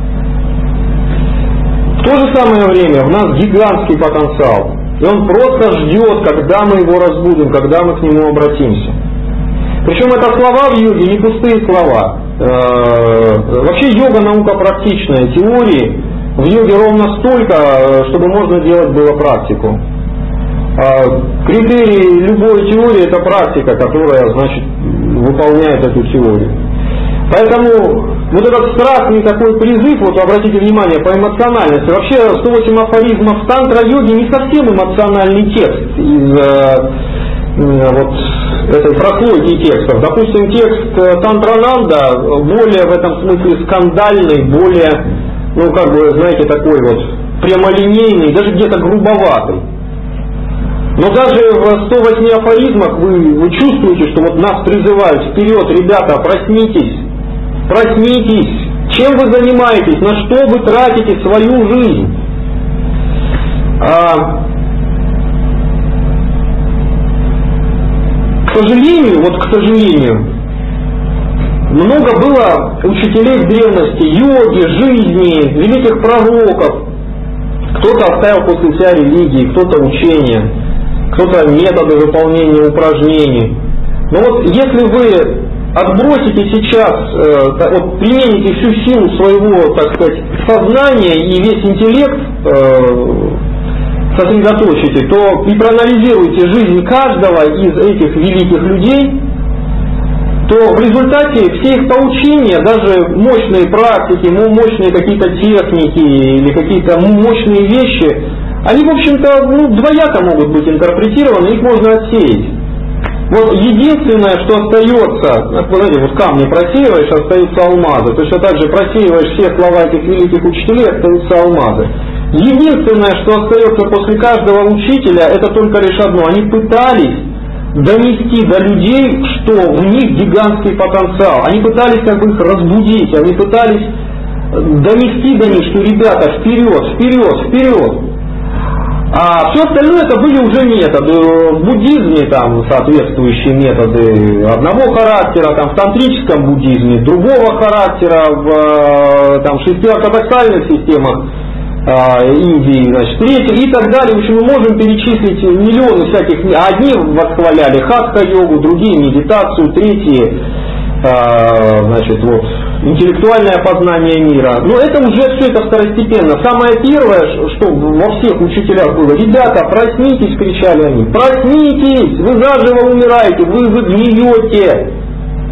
В то же самое время в нас гигантский потенциал. И он просто ждет, когда мы его разбудим, когда мы к нему обратимся. Причем это слова в йоге не пустые слова. Э-э- вообще йога наука практичная. Теории в йоге ровно столько, чтобы можно делать было практику. Э- критерий любой теории — это практика, которая, значит, выполняет эту теорию. Поэтому вот этот страстный такой призыв, вот обратите внимание, по эмоциональности. Вообще сто восемь афоризмов тантра-йоги не совсем эмоциональный текст из э, вот этой прослойки текстов. Допустим, текст Тантрананда более в этом смысле скандальный, более, ну как бы, знаете, такой вот прямолинейный, даже где-то грубоватый. Но даже в сто восьми афоризмах вы, вы чувствуете, что вот нас призывают вперед, ребята, проснитесь, проснитесь, чем вы занимаетесь, на что вы тратите свою жизнь. А, к сожалению, вот к сожалению, много было учителей в древности, йоги, жизни, великих пророков. Кто-то оставил после себя религии, кто-то учения, кто-то методы выполнения упражнений. Но вот если вы отбросите сейчас, э, вот примените всю силу своего, так сказать, сознания и весь интеллект э, сосредоточите, то и проанализируйте жизнь каждого из этих великих людей, то в результате все их поучения, даже мощные практики, мощные какие-то техники или какие-то мощные вещи, они, в общем-то, ну, двояко могут быть интерпретированы, их можно отсеять. Вот единственное, что остается, знаете, вот камни просеиваешь, остаются алмазы. Точно так же просеиваешь все слова этих великих учителей, остаются алмазы. Единственное, что остается после каждого учителя, это только лишь одно. Они пытались донести до людей, что в них гигантский потенциал. Они пытались как бы их разбудить, они пытались донести до них, что ребята, вперед, вперед, вперед. А все остальное это были уже методы. В буддизме там соответствующие методы одного характера, там, в тантрическом буддизме другого характера, в там, шестиортодоксальных системах э, Индии, значит, третий и так далее. В общем, мы можем перечислить миллионы всяких. Одни восхваляли хатха-йогу, другие медитацию, третьи э, значит, вот, интеллектуальное познание мира. Но это уже все это второстепенно. Самое первое, что во всех учителях было: ребята, проснитесь, кричали они, проснитесь, вы заживо умираете, вы, вы гниете.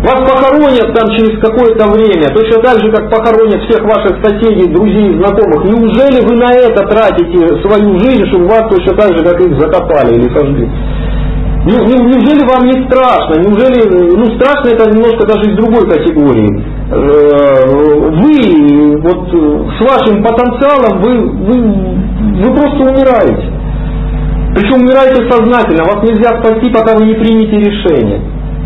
Вас похоронят там через какое-то время, точно так же, как похоронят всех ваших соседей, друзей, знакомых. Неужели вы на это тратите свою жизнь, чтобы вас точно так же, как их закопали или сожгли? Неужели вам не страшно? Неужели, ну страшно это немножко даже из другой категории. Вы вот с вашим потенциалом, вы, вы, вы просто умираете. Причем умираете сознательно, вас нельзя спасти, пока вы не примете решение.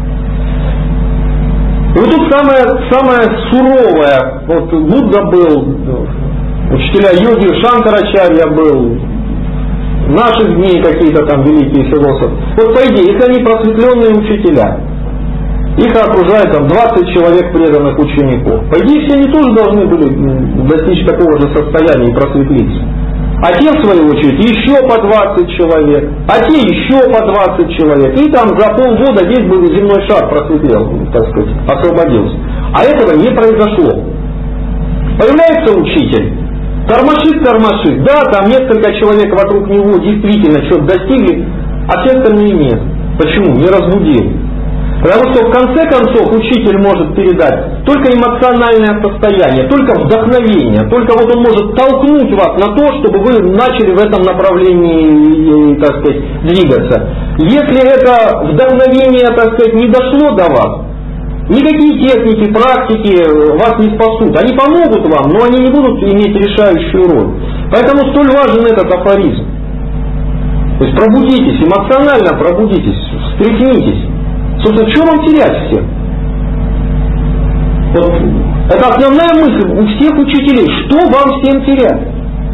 И вот тут самое, самое суровое, вот Будда был, учителя йоги, Шанкарачарья был, наших дней какие-то там великие философы. Вот по идее, если они просветленные учителя, их окружает там двадцать человек преданных учеников. По идее, все они тоже должны были достичь такого же состояния и просветлиться. А те, в свою очередь, еще по двадцать человек, а те еще по двадцать человек. И там за полгода весь был земной шар просветлел, так сказать, освободился. А этого не произошло. Появляется учитель, тормошит, тормошит. Да, там несколько человек вокруг него действительно что-то достигли, а все остальные нет. Почему? Не разбудили. Потому что в конце концов учитель может передать только эмоциональное состояние, только вдохновение, только вот он может толкнуть вас на то, чтобы вы начали в этом направлении, так сказать, двигаться. Если это вдохновение, так сказать, не дошло до вас, никакие техники, практики вас не спасут. Они помогут вам, но они не будут иметь решающую роль. Поэтому столь важен этот афоризм. То есть пробудитесь, эмоционально пробудитесь, встряхнитесь. Собственно, что вам терять всем? Вот, это основная мысль у всех учителей. Что вам всем терять?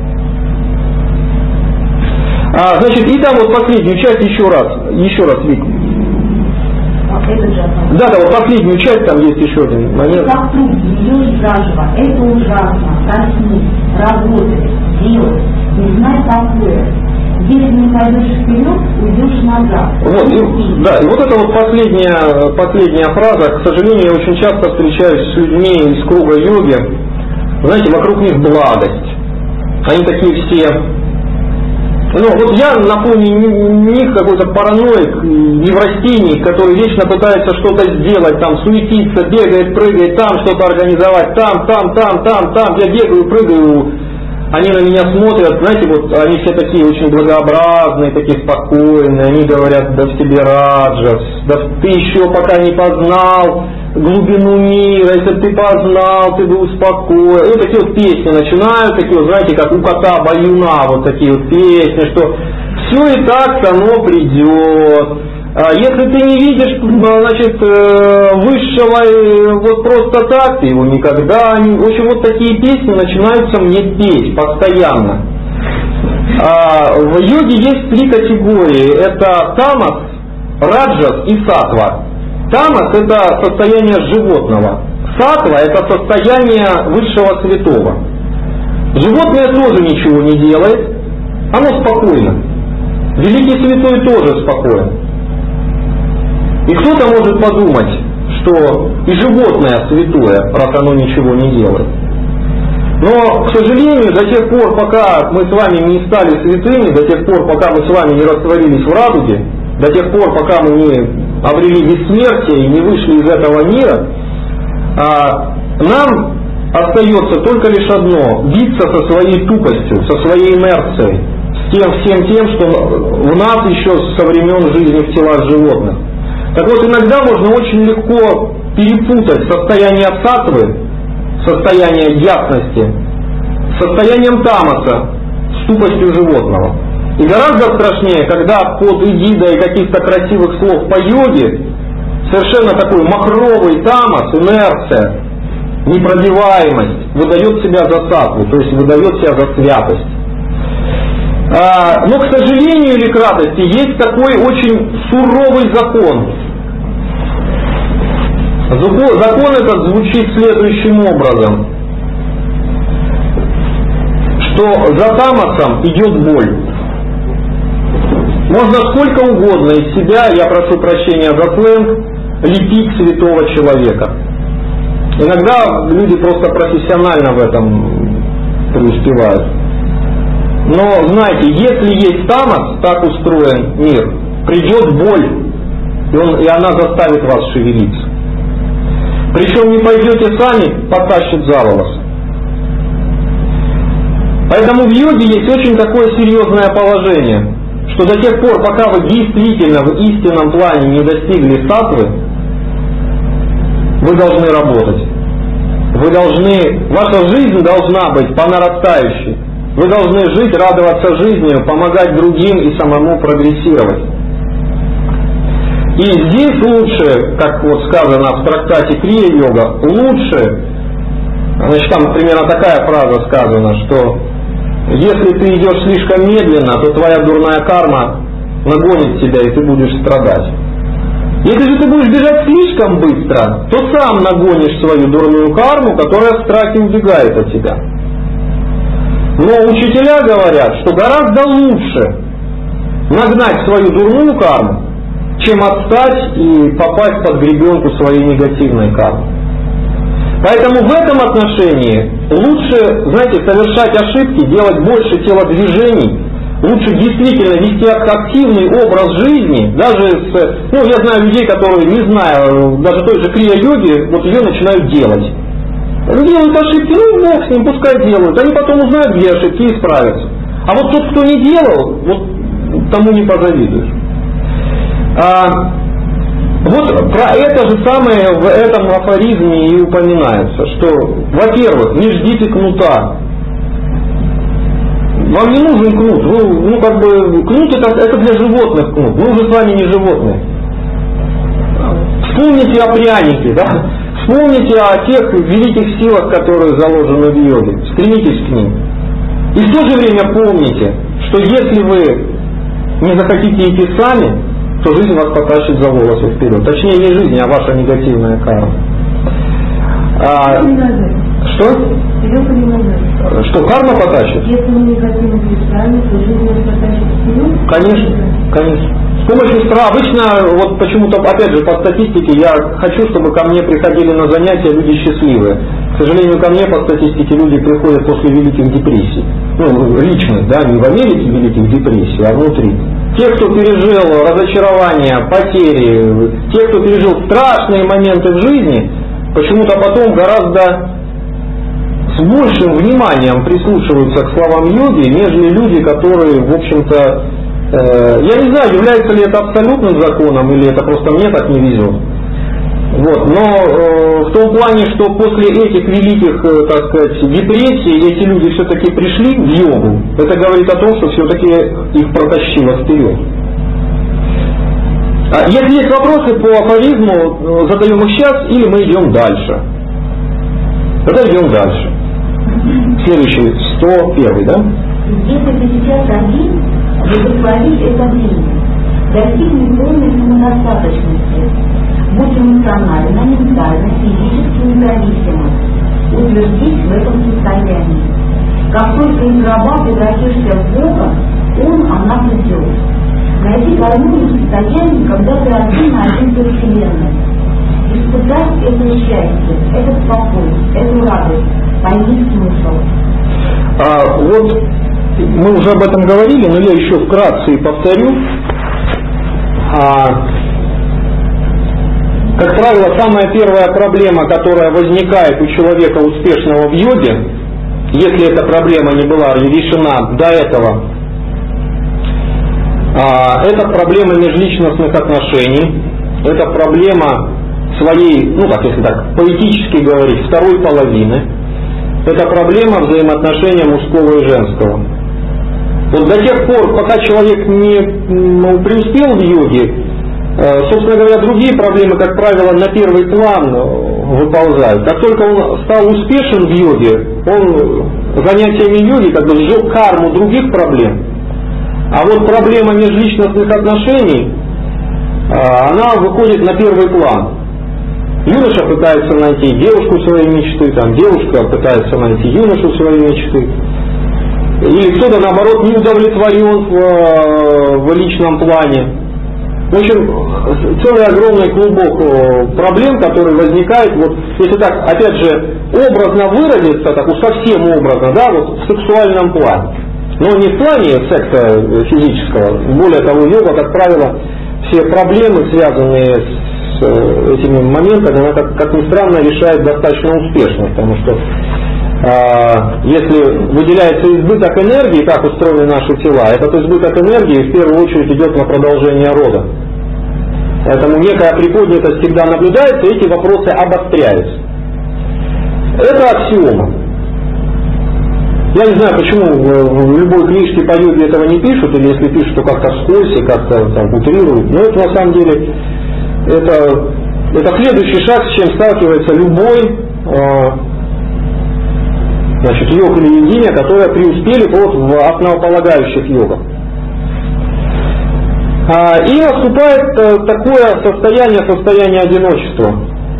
А, значит, и там вот последнюю часть еще раз, еще раз, Вик. Да, да, вот последнюю часть, там есть еще один момент. Как труд, ее заживо, это ужасно, коснись, работать, делать, не знать такое. Если не пойдешь вперед, уйдешь назад. Вот, и, да, и вот это вот последняя, последняя фраза. К сожалению, я очень часто встречаюсь с людьми из круга йоги. Знаете, вокруг них благость. Они такие все. Ну, вот я на фоне них какой-то параноик, неврастенник, который вечно пытается что-то сделать, там, суетиться, бегает, прыгает, там что-то организовать, там, там, там, там, там. Я бегаю, прыгаю. Они на меня смотрят, знаете, вот они все такие очень благообразные, такие спокойные, они говорят, да в тебе Раджас, да ты еще пока не познал глубину мира, если бы ты познал, ты бы успокоил. И вот такие вот песни начинают, такие вот, знаете, как у кота баюна, вот такие вот песни, что все и так само придет. Если ты не видишь, значит, высшего вот просто так, ты его никогда не... В общем, вот такие песни начинаются мне петь постоянно. В йоге есть три категории. Это тамас, раджас и сатва. Тамас — это состояние животного. Сатва — это состояние высшего святого. Животное тоже ничего не делает, оно спокойно. Великий святой тоже спокоен. И кто-то может подумать, что и животное святое, раз оно ничего не делает. Но, к сожалению, до тех пор, пока мы с вами не стали святыми, до тех пор, пока мы с вами не растворились в радуге, до тех пор, пока мы не обрели бессмертие и не вышли из этого мира, нам остается только лишь одно — биться со своей тупостью, со своей инерцией, с тем, всем тем, что в нас еще со времен жизни в телах животных. Так вот, иногда можно очень легко перепутать состояние сатвы, состояние ясности, с состоянием тамаса, с тупостью животного. И гораздо страшнее, когда под эгидой каких-то красивых слов по йоге совершенно такой махровый тамас, инерция, непробиваемость выдает себя за сатву, то есть выдает себя за святость. Но, к сожалению или к радости, есть такой очень суровый закон. Закон этот звучит следующим образом, что за тамасом идет боль. Можно сколько угодно из себя, я прошу прощения за сленг, лепить святого человека. Иногда люди просто профессионально в этом преуспевают. Но знаете, если есть тамас, так устроен мир, придет боль, и, он, и она заставит вас шевелиться. Причем не пойдете сами, потащит за волосы. Поэтому в йоге есть очень такое серьезное положение, что до тех пор, пока вы действительно в истинном плане не достигли саттвы, вы должны работать. Вы должны, ваша жизнь должна быть по нарастающей. Вы должны жить, радоваться жизнью, помогать другим и самому прогрессировать. И здесь лучше, как вот сказано в трактате Крия-йога, лучше, значит там примерно такая фраза сказана, что если ты идешь слишком медленно, то твоя дурная карма нагонит тебя, и ты будешь страдать. Если же ты будешь бежать слишком быстро, то сам нагонишь свою дурную карму, которая в страхе убегает от тебя. Но учителя говорят, что гораздо лучше нагнать свою дурную карму, чем отстать и попасть под гребенку своей негативной кармы. Поэтому в этом отношении лучше, знаете, совершать ошибки, делать больше телодвижений, лучше действительно вести активный образ жизни, даже с, ну, я знаю людей, которые, не знаю, даже той же крия-йоги, вот ее начинают делать. Делают ошибки, ну, бог с ним, пускай делают, они потом узнают, где ошибки, и исправятся. А вот тот, кто не делал, вот тому не позавидуешь. А, вот про это же самое в этом афоризме и упоминается, что, во-первых, не ждите кнута. Вам не нужен кнут. Вы, ну, как бы, кнут это, это для животных кнут. Мы уже с вами не животные. Вспомните о прянике, да? Вспомните о тех великих силах, которые заложены в йоге. Стремитесь к ним. И в то же время помните, что если вы не захотите идти сами, то жизнь вас потащит за волосы вперед. Точнее, не жизнь, а ваша негативная карма. А, что? Что, карма потащит? Если мы не хотим быть сами, то жизнь нас потащит вперед? Конечно, конечно. С помощью страха. Обычно, вот почему-то, опять же, по статистике, я хочу, чтобы ко мне приходили на занятия люди счастливые. К сожалению, ко мне по статистике люди приходят после великих депрессий. Ну, личных, да, не в Америке великих депрессий, а внутри. Те, кто пережил разочарование, потери, те, кто пережил страшные моменты в жизни, почему-то потом гораздо с большим вниманием прислушиваются к словам йоги, нежели люди, которые, в общем-то, э, я не знаю, является ли это абсолютным законом, или это просто мне так не везет. Вот, но э, в том плане, что после этих великих, э, так сказать, депрессий эти люди все-таки пришли в йогу, это говорит о том, что все-таки их протащило вперед. А если есть вопросы по афоризму, задаем их сейчас, или мы идем дальше. Тогда идем дальше. Следующий, сто первый, да? Если ты сейчас один, благослови это время. Достигни полной самодостаточности. Будь эмоционально, ментально, физически независимым. Утвердись в этом состоянии. Как только из раба превратишься в Бога, Он, она придет. Найди гармонию в состоянии, когда ты один на один со Вселенной. Испытать это счастье, этот покой, эту радость, пойми смысл. А, вот мы уже об этом говорили, но я еще вкратце и повторю. А, как правило, самая первая проблема, которая возникает у человека успешного в йоге, если эта проблема не была решена до этого, а, это проблема межличностных отношений, это проблема своей, ну так, если так, поэтически говорить, второй половины. Это проблема взаимоотношения мужского и женского. Вот до тех пор, пока человек не ну, преуспел в йоге, собственно говоря, другие проблемы, как правило, на первый план выползают. Как только он стал успешен в йоге, он занятиями йоги как бы сжег карму других проблем. А вот проблема межличностных отношений, она выходит на первый план. Юноша пытается найти девушку своей мечты, там, девушка пытается найти юношу своей мечты. Или кто-то, наоборот, не удовлетворен в, в личном плане. В общем, целый огромный клубок проблем, который возникает, вот, если так, опять же, образно выразиться, так уж совсем образно, да, вот в сексуальном плане. Но не в плане секса физического. Более того, йога, как правило, все проблемы, связанные с этими моментами, она, как, как ни странно, решает достаточно успешно, потому что э, если выделяется избыток энергии, как устроены наши тела, этот избыток энергии в первую очередь идет на продолжение рода. Поэтому некая приподнятость всегда наблюдается, и эти вопросы обостряются. Это аксиома. Я не знаю, почему в любой книжке по йоге этого не пишут, или если пишут, то как-то вскользь и как-то там утрируют. Но это на самом деле это, это следующий шаг, с чем сталкивается любой э, значит, йог или йогиня, которые преуспели вот в основополагающих йогах. А, и наступает э, такое состояние, состояние одиночества.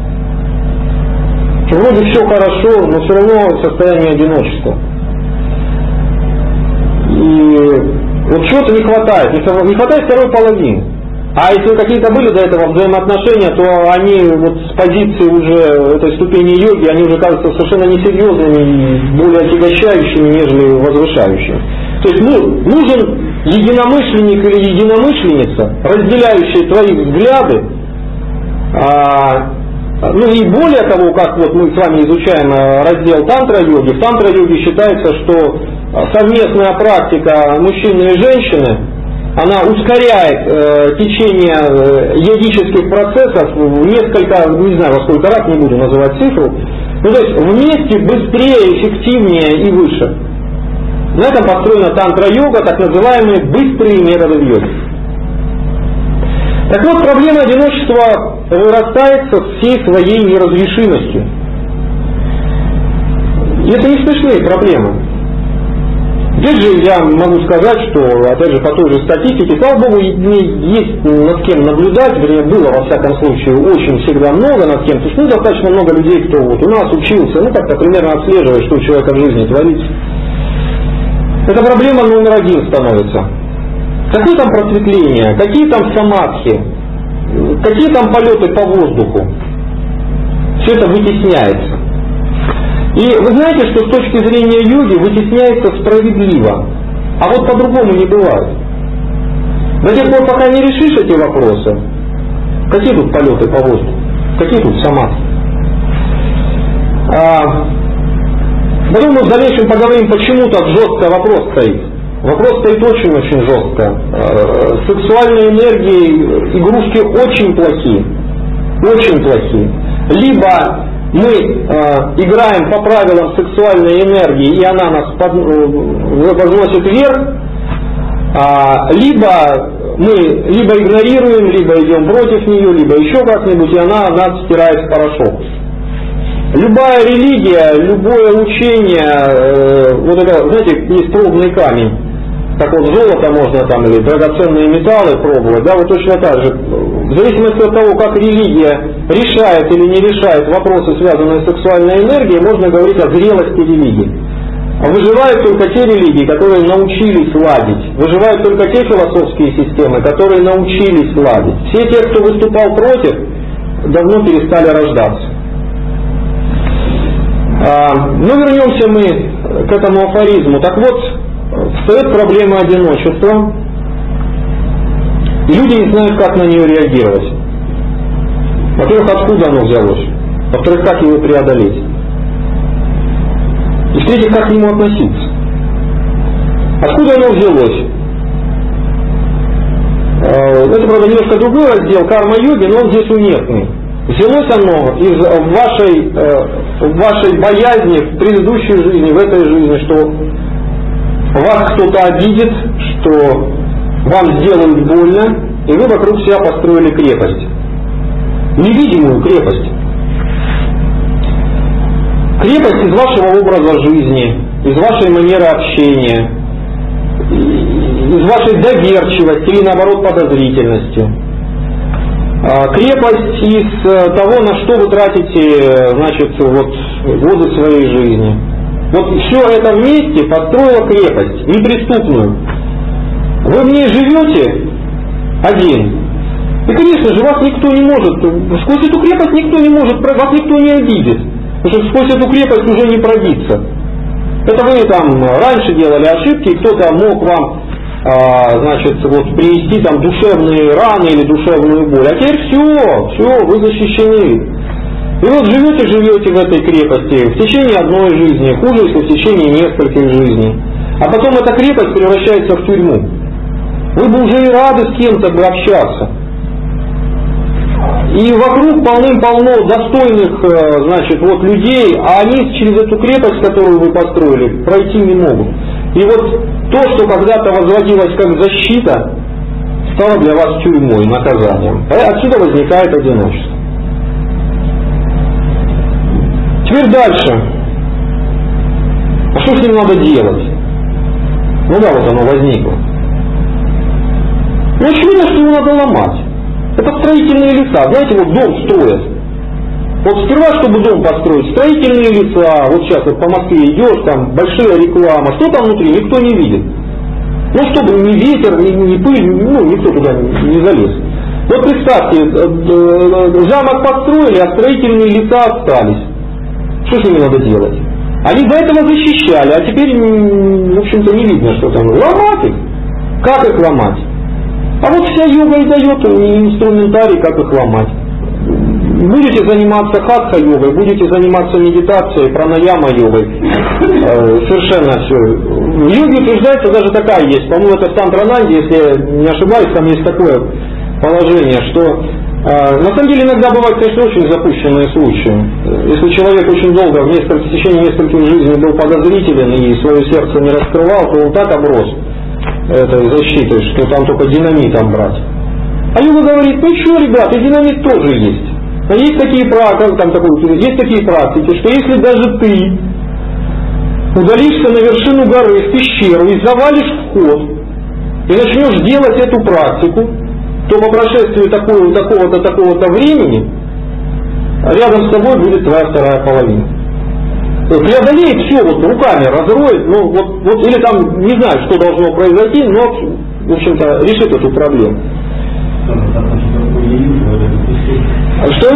Вроде все хорошо, но все равно состояние одиночества. И вот чего-то не хватает, не хватает второй половины. А если какие-то были до этого взаимоотношения, то они вот с позиции уже этой ступени йоги, они уже кажутся совершенно несерьезными, более отягощающими, нежели возвышающими. То есть ну, нужен единомышленник или единомышленница, разделяющие твои взгляды, а, ну и более того, как вот мы с вами изучаем раздел тантра-йоги, в тантра-йоге считается, что совместная практика мужчины и женщины, она ускоряет э, течение э, йогических процессов в несколько, не знаю во сколько раз, не буду называть цифру, ну то есть вместе быстрее, эффективнее и выше. На этом построена тантра-йога, так называемые быстрые методы в йоге. Так вот, проблема одиночества вырастает со всей своей неразрешимостью. И это не смешные проблемы. Здесь же я могу сказать, что, опять же, по той же статистике, слава Богу, есть над кем наблюдать, вернее, было, во всяком случае, очень всегда много над кем. То есть, ну, достаточно много людей, кто вот у нас учился, ну, как-то примерно отслеживает, что у человека в жизни творится. Это проблема номер один становится. Какое там просветление, какие там самадхи, какие там полеты по воздуху. Все это вытесняется. И вы знаете, что с точки зрения йоги вытесняется справедливо. А вот по-другому не бывает. До тех пор, пока не решишь эти вопросы, какие тут полеты по воздуху, какие тут самадхи. А, потом мы в дальнейшем поговорим, почему так жестко вопрос стоит. Вопрос стоит очень-очень жестко. Сексуальные энергии, игрушки очень плохие. Очень плохие. Либо мы э, играем по правилам сексуальной энергии, и она нас под, э, возносит вверх, а, либо мы либо игнорируем, либо идем против нее, либо еще как-нибудь, и она нас стирает в порошок. Любая религия, любое учение, э, вот это, знаете, есть пробный камень. Так вот, золото можно там, или драгоценные металлы пробовать, да, вот точно так же. В зависимости от того, как религия решает или не решает вопросы, связанные с сексуальной энергией, можно говорить о зрелости религии. Выживают только те религии, которые научились ладить. Выживают только те философские системы, которые научились ладить. Все те, кто выступал против, давно перестали рождаться. А, ну, вернемся мы к этому афоризму. Так вот, встает проблема одиночества, и люди не знают, как на нее реагировать. Во-первых, откуда оно взялось? Во-вторых, как его преодолеть? И в-третьих, как к нему относиться? Откуда оно взялось? Это, правда, немножко другой раздел карма-йоги, но он здесь уместный. Взялось оно из вашей, в вашей боязни в предыдущей жизни, в этой жизни, что вас кто-то обидит, что вам сделают больно, и вы вокруг себя построили крепость. Невидимую крепость. Крепость из вашего образа жизни, из вашей манеры общения, из вашей доверчивости или наоборот подозрительности. Крепость из того, на что вы тратите, значит, вот, годы своей жизни. Вот все это вместе построило крепость, неприступную. Вы в ней живете один. И, конечно же, вас никто не может, сквозь эту крепость никто не может, вас никто не обидит. Потому что сквозь эту крепость уже не пробиться. Это вы там раньше делали ошибки, и кто-то мог вам а, значит, вот принести там душевные раны или душевную боль. А теперь все, все, вы защищены. И вот живете, живете в этой крепости в течение одной жизни, хуже, если в течение нескольких жизней. А потом эта крепость превращается в тюрьму. Вы бы уже и рады с кем-то бы общаться. И вокруг полным-полно достойных, значит, вот людей, а они через эту крепость, которую вы построили, пройти не могут. И вот то, что когда-то возводилось как защита, стало для вас тюрьмой, наказанием. Отсюда возникает одиночество. Теперь дальше. А что с ним надо делать? Ну да, вот оно возникло. Ну очевидно, что его надо ломать. Это строительные леса. Знаете, вот дом строят. Вот сперва, чтобы дом построить, строительные леса. Вот сейчас вот по Москве идешь, там большая реклама. Что там внутри, никто не видит. Ну, чтобы ни ветер, ни, ни пыль, ну, никто туда не, не залез. Вот представьте, замок построили, а строительные леса остались. Что с ними надо делать? Они до этого защищали, а теперь, в общем-то, не видно, что там. Ломать их. Как их ломать? А вот вся йога и дает инструментарий, как их ломать. Будете заниматься хатха-йогой, будете заниматься медитацией, пранаяма-йогой. Э, совершенно все. В йоге утверждается даже такая есть. По-моему, это в Тантрананде, если я не ошибаюсь, там есть такое положение, что э, на самом деле иногда бывают, конечно, очень запущенные случаи. Если человек очень долго, в, несколько, в течение нескольких жизней был подозрителен и свое сердце не раскрывал, то он так оброс этой защитой, что там только динамитом брать. А йога говорит, ну что, ребята, и динамит тоже есть. Но есть такие практики, там такой, есть такие практики, что если даже ты удалишься на вершину горы, в пещеру и завалишь вход, и начнешь делать эту практику, то по прошествии такого, такого-то, такого-то времени рядом с тобой будет твоя вторая половина. Преодолеет все, вот руками разроет, ну вот, вот, или там не знаю, что должно произойти, но, в общем-то, решит эту проблему. Что?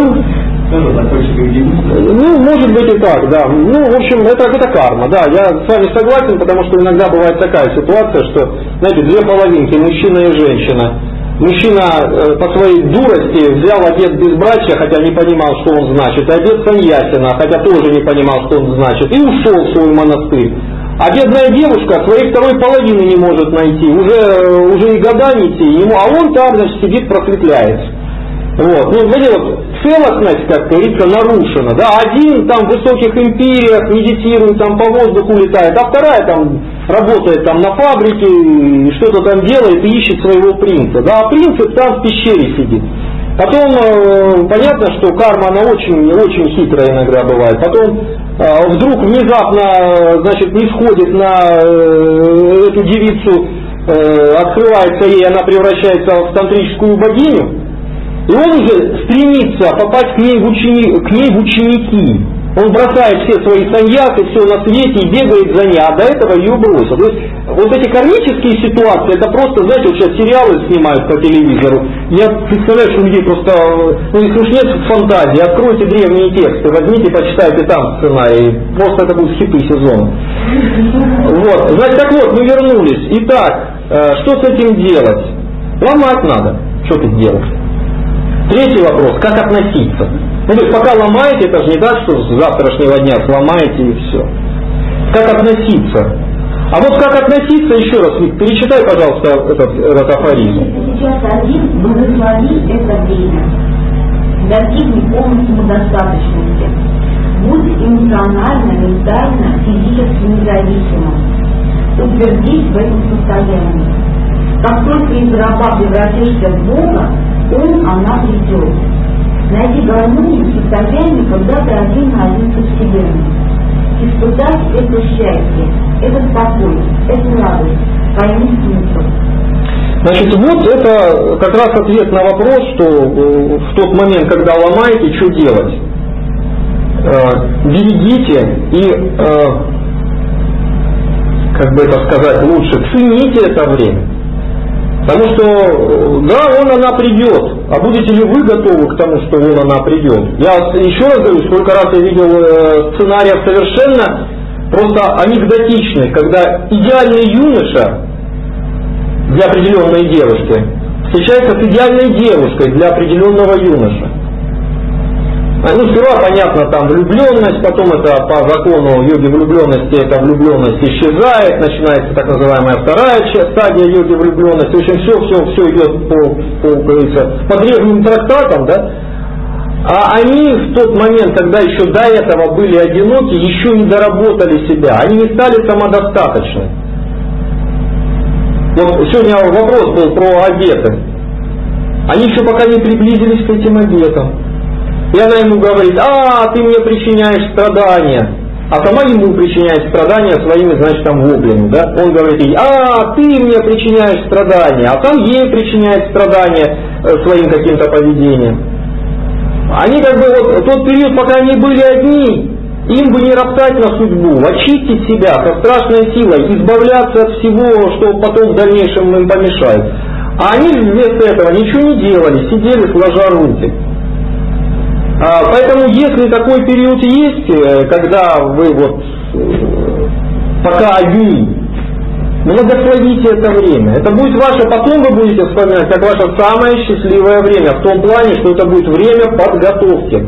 Ну, может быть и так, да. Ну, в общем, это, это карма, да. Я с вами согласен, потому что иногда бывает такая ситуация, что, знаете, две половинки, мужчина и женщина. Мужчина э, по своей дурости взял обет безбрачия, хотя не понимал, что он значит, и обет саньясина, хотя тоже не понимал, что он значит, и ушел в свой монастырь. А бедная девушка своей второй половины не может найти, уже, уже и года не те ему, а он там, значит, сидит, просветляется. Вот. Ну, знаете, вот целостность, как говорится, нарушена. Да, один там в высоких империях медитирует, там по воздуху летает, а вторая там работает там на фабрике, что-то там делает и ищет своего принца. Да, а принцип там в пещере сидит. Потом э, понятно, что карма, она очень, очень хитрая иногда бывает. Потом э, вдруг внезапно, значит, не сходит на э, эту девицу, э, открывается ей, она превращается в тантрическую богиню. И он уже стремится попасть к ней в, учени... к ней в ученики. Он бросает все свои саньясы, все на свете и бегает за ней, а до этого ее бросил. То есть вот эти кармические ситуации, это просто, знаете, вот сейчас сериалы снимают по телевизору. Я представляю, что у людей просто, ну если уж нет фантазии, откройте древние тексты, возьмите, почитайте там сценарий. Просто это будут хиты сезона. Вот, значит, так вот, мы вернулись. Итак, что с этим делать? Ломать надо. Что тут делать? Третий вопрос, как относиться? Ну, то есть пока ломаете, это же не так, что с завтрашнего дня сломаете и все. Как относиться? А вот как относиться, еще раз, Вик, перечитай, пожалуйста, этот, этот афоризм. Сейчас один, благослови это время. Достигни полной самодостаточности. Будь эмоционально, ментально, физически независимым. Утвердись в этом состоянии. Как только из раба превратишься в Бога, он, она придет. Найди гармонию в состоянии, когда ты один на один со Вселенной. Испытать это счастье, это покой, это радость. Пойми смысл. Значит, вот это как раз ответ на вопрос, что в тот момент, когда ломаете, что делать? Берегите и, как бы это сказать лучше, цените это время. Потому что, да, он, она придет. А будете ли вы готовы к тому, что он, она придет? Я еще раз говорю, сколько раз я видел сценариев совершенно просто анекдотичных, когда идеальный юноша для определенной девушки встречается с идеальной девушкой для определенного юноши. Ну, сперва, понятно, там влюбленность, потом это по закону йоги влюбленности, эта влюбленность исчезает, начинается так называемая вторая стадия йоги влюбленности. В общем, все, все, все идет по, по, говорится, по древним трактатам, да. А они в тот момент, когда еще до этого были одиноки, еще не доработали себя, они не стали самодостаточны. Вот сегодня вопрос был про обеты. Они еще пока не приблизились к этим обетам. И она ему говорит: а, ты мне причиняешь страдания. А сама ему причиняет страдания своими, значит, там воплями. Да? Он говорит ей: а, ты мне причиняешь страдания. А сам ей причиняет страдания своим каким-то поведением. Они как бы вот тот период, пока они были одни, им бы не роптать на судьбу, очистить себя со страшной силой, избавляться от всего, что потом в дальнейшем им помешает. А они вместо этого ничего не делали, сидели сложа руки. А, поэтому если такой период есть, когда вы вот пока одни, благословите это время. Это будет ваше, потом вы будете вспоминать, как ваше самое счастливое время, в том плане, что это будет время подготовки.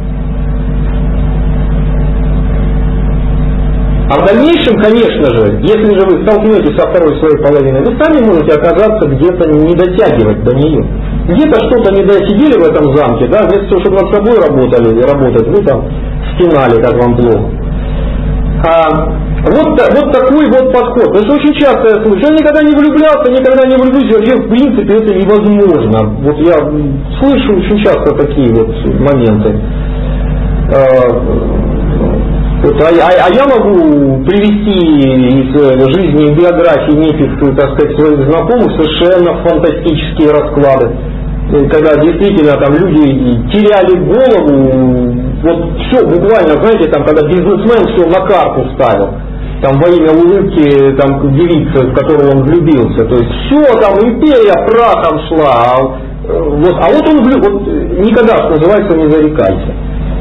А в дальнейшем, конечно же, если же вы столкнетесь со второй своей половиной, вы сами можете оказаться где-то не дотягивать до нее. Где-то что-то не досидели в этом замке, да, вместо того, чтобы над собой работали и работать, вы там стенали, как вам плохо. А, вот, вот такой вот подход. Потому что очень часто я слышу: я никогда не влюблялся, никогда не влюблюсь, вообще в принципе это невозможно. Вот я слышу очень часто такие вот моменты. Вот, а, а, а я могу привести из жизни и биографии неких, так сказать, своих знакомых совершенно фантастические расклады. Когда действительно там люди теряли голову, вот все, буквально, знаете, там, когда бизнесмен все на карту ставил, там во имя улыбки там девицы, в которую он влюбился, то есть все, там империя прахом шла, а вот, а вот он влюб... вот, никогда, что называется, не зарекайся.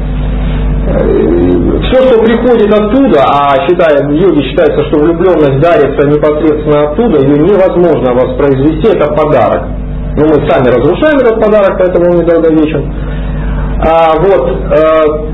Все, что приходит оттуда, а считая, в йоге считается, что влюбленность дарится непосредственно оттуда, ее невозможно воспроизвести, это подарок. Но мы сами разрушаем этот подарок, поэтому он недолговечен. А, вот, а,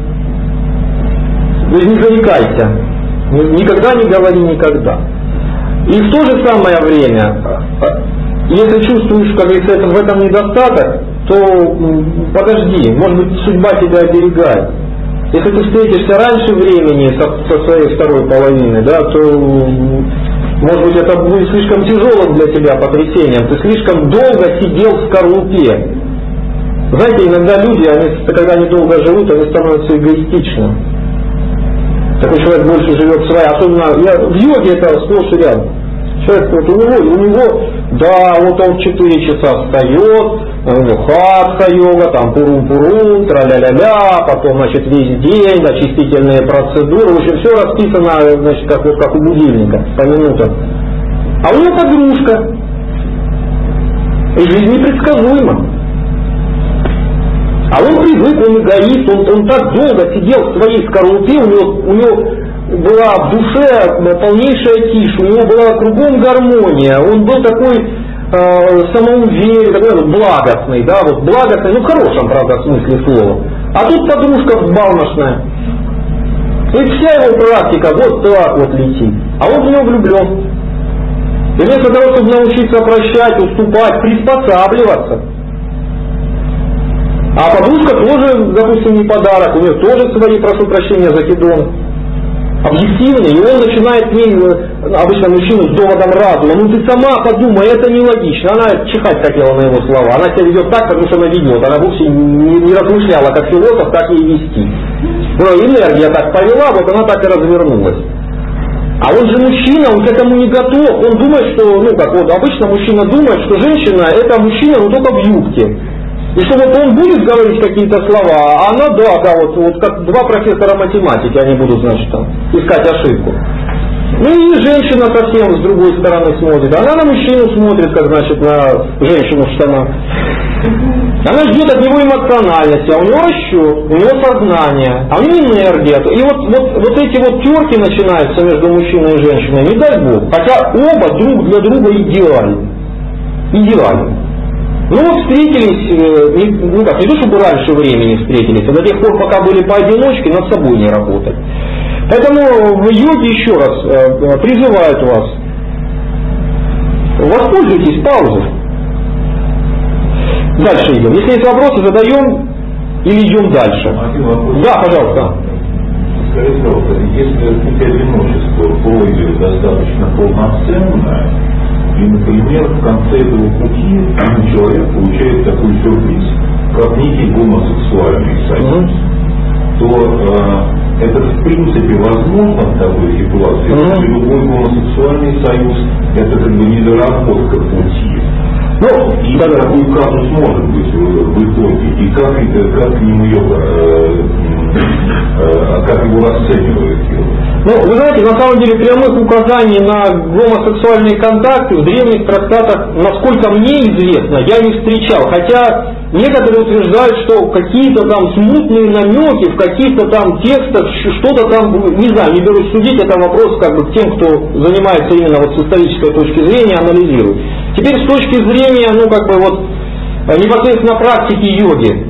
не зарекайся, никогда не говори никогда. И в то же самое время, если чувствуешь, как говорится, в этом недостаток, то подожди, может быть, судьба тебя оберегает. Если ты встретишься раньше времени со, со своей второй половиной, да, то, может быть, это будет слишком тяжелым для тебя потрясением. Ты слишком долго сидел в скорлупе. Знаете, иногда люди, они, когда они долго живут, они становятся эгоистичны. Такой человек больше живет своей, особенно я, в йоге это сплошь и рядом. Человек, вот у него, у него, да, вот он в четыре часа встает, у него хатха-йога, там пурум-пурум, тра-ля-ля-ля, потом, значит, весь день, очистительные процедуры, в общем, все расписано, значит, как, вот, как у будильника, по минутам. А у него подружка, и жизнь непредсказуема. А он привык, он эгоист, он, он так долго сидел в своей скорлупе, у него, у него была в душе полнейшая тишь, у него была кругом гармония, он был такой э, самоуверенный, такой вот благостный, да, вот благостный, ну в хорошем, правда, смысле слова. А тут подружка взбалмошная. И вся его практика вот так вот летит. А он в него влюблен. И вместо того, чтобы научиться прощать, уступать, приспосабливаться. А подружка тоже, допустим, не подарок, у нее тоже свои, прошу прощения, закидоны. Объективный, и он начинает к ней, обычно мужчину, с доводом разума: ну ты сама подумай, это нелогично. Она чихать хотела на его слова, она себя ведет так, потому что она ведет, она вовсе не, не размышляла как философ, как ей вести. Но энергия так повела, вот она так и развернулась. А он же мужчина, он к этому не готов, он думает, что, ну как вот, обычно мужчина думает, что женщина это мужчина, но только в юбке. И что вот он будет говорить какие-то слова, а она, да, да, вот, вот как два профессора математики, они будут, значит, там, искать ошибку. Ну и женщина совсем с другой стороны смотрит. Она на мужчину смотрит, как, значит, на женщину в штанах. Она ждет от него эмоциональности, а у него расчет, у него сознание, а у него энергия. И вот, вот, вот эти вот терки начинаются между мужчиной и женщиной, не дай бог. Хотя оба друг для друга идеальны. идеально. Ну вот встретились, ну как, не то чтобы раньше времени встретились, а до тех пор, пока были поодиночке, над собой не работали. Поэтому в йоге еще раз призывают вас, воспользуйтесь паузой. Дальше идем. Если есть вопросы, задаем или идем дальше. Да, пожалуйста. Скажите, пожалуйста, если путь одиночества пройдет достаточно полноценно, и, например, в конце этого пути человек получает такой сюрприз, как некий гомосексуальный союз, mm-hmm. то э, это в принципе возможно в такой ситуации, mm-hmm. если любой гомосексуальный союз это как бы недоработка пути. Ну, и да, такой казус может быть в итоге, и как, как к нему ее, э, э, как его расценивают? Ну, вы знаете, на самом деле прямых указаний на гомосексуальные контакты в древних трактатах, насколько мне известно, я не встречал. Хотя некоторые утверждают, что какие-то там смутные намеки в каких-то там текстах, что-то там, не знаю, не берусь судить, это вопрос как бы к тем, кто занимается именно вот с исторической точки зрения, анализирует. Теперь с точки зрения, ну как бы вот непосредственно практики йоги.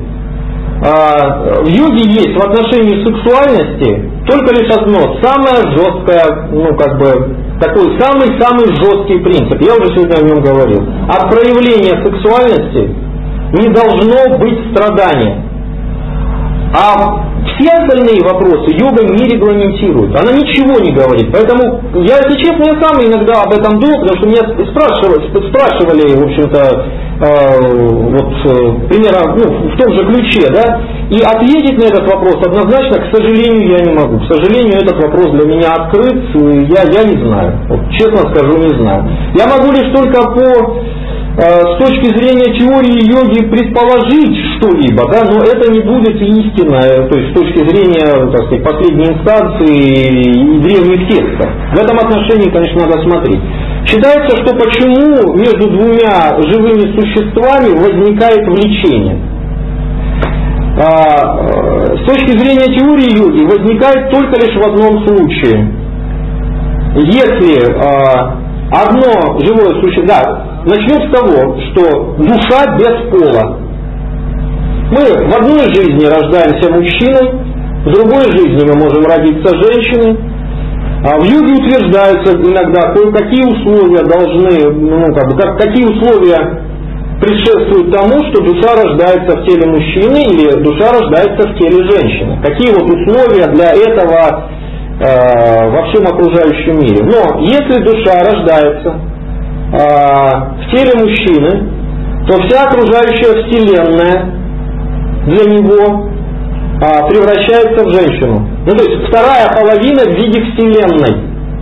В йоге есть в отношении сексуальности только лишь одно, самое жесткое, ну как бы такой самый-самый жесткий принцип. Я уже сегодня о нем говорил. От проявления сексуальности не должно быть страдания. А все остальные вопросы йога не регламентирует. Она ничего не говорит. Поэтому, я, если честно, я сам иногда об этом думал, потому что меня спрашивали, спрашивали в общем-то, э, вот, э, примерно ну, в том же ключе, да, и ответить на этот вопрос однозначно, к сожалению, я не могу. К сожалению, этот вопрос для меня открыт, я, я не знаю. Вот, честно скажу, не знаю. Я могу лишь только по... с точки зрения теории йоги предположить что-либо, да, но это не будет истина, то есть с точки зрения, так сказать, последней инстанции и древних текстов. В этом отношении, конечно, надо смотреть. Считается, что почему между двумя живыми существами возникает влечение. А, с точки зрения теории йоги возникает только лишь в одном случае. Если а, одно живое существо, да, начнем с того, что душа без пола. Мы в одной жизни рождаемся мужчиной, в другой жизни мы можем родиться женщиной. А в йоге утверждаются иногда, какие условия должны, ну, как бы, как, какие условия предшествуют тому, что душа рождается в теле мужчины или душа рождается в теле женщины. Какие вот условия для этого э, во всем окружающем мире. Но если душа рождается э, в теле мужчины, то вся окружающая вселенная для него э, превращается в женщину. Ну, то есть вторая половина в виде вселенной.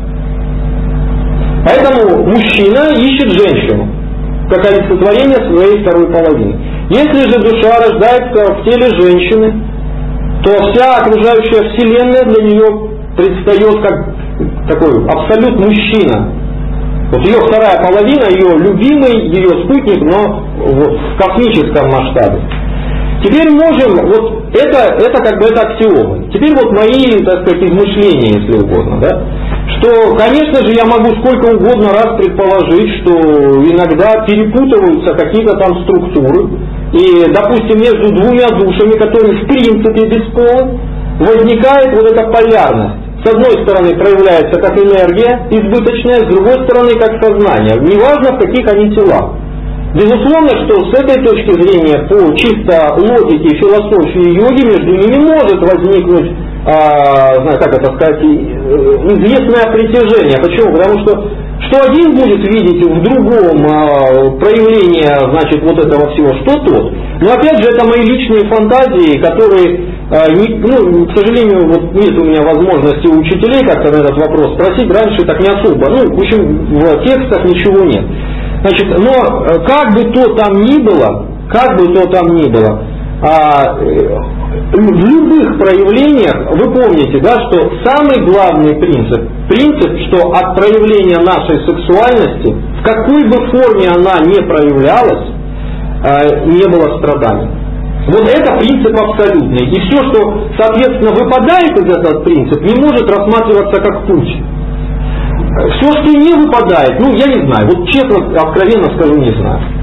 Поэтому мужчина ищет женщину как олицетворение своей второй половины. Если же душа рождается в теле женщины, то вся окружающая вселенная для нее предстает как такой абсолют мужчина. Вот ее вторая половина, ее любимый, ее спутник, но вот в космическом масштабе. Теперь можем, вот это, это как бы это аксиомы. Теперь вот мои, так сказать, измышления, если угодно, да, что, конечно же, я могу сколько угодно раз предположить, что иногда перепутываются какие-то там структуры, и, допустим, между двумя душами, которые в принципе бесполы, возникает вот эта полярность. С одной стороны проявляется как энергия избыточная, с другой стороны как сознание. Неважно, в каких они телах. Безусловно, что с этой точки зрения, по чисто логике и философии йоги, между ними может возникнуть, а, знаю, как это сказать, известное притяжение. Почему? Потому что что один будет видеть в другом а, проявление, значит, вот этого всего, что тот. Но опять же, это мои личные фантазии, которые, а, не, ну, к сожалению, вот нет у меня возможности у учителей как-то на этот вопрос спросить, раньше так не особо. Ну, в общем, в текстах ничего нет. Значит, но как бы то там ни было, как бы то там ни было, а, в любых проявлениях, вы помните, да, что самый главный принцип, принцип, что от проявления нашей сексуальности, в какой бы форме она не проявлялась, а, не было страданий. Вот это принцип абсолютный. И все, что, соответственно, выпадает из этого принципа, не может рассматриваться как путь. Все, что не выпадает, ну, я не знаю, вот честно, откровенно скажу, не знаю.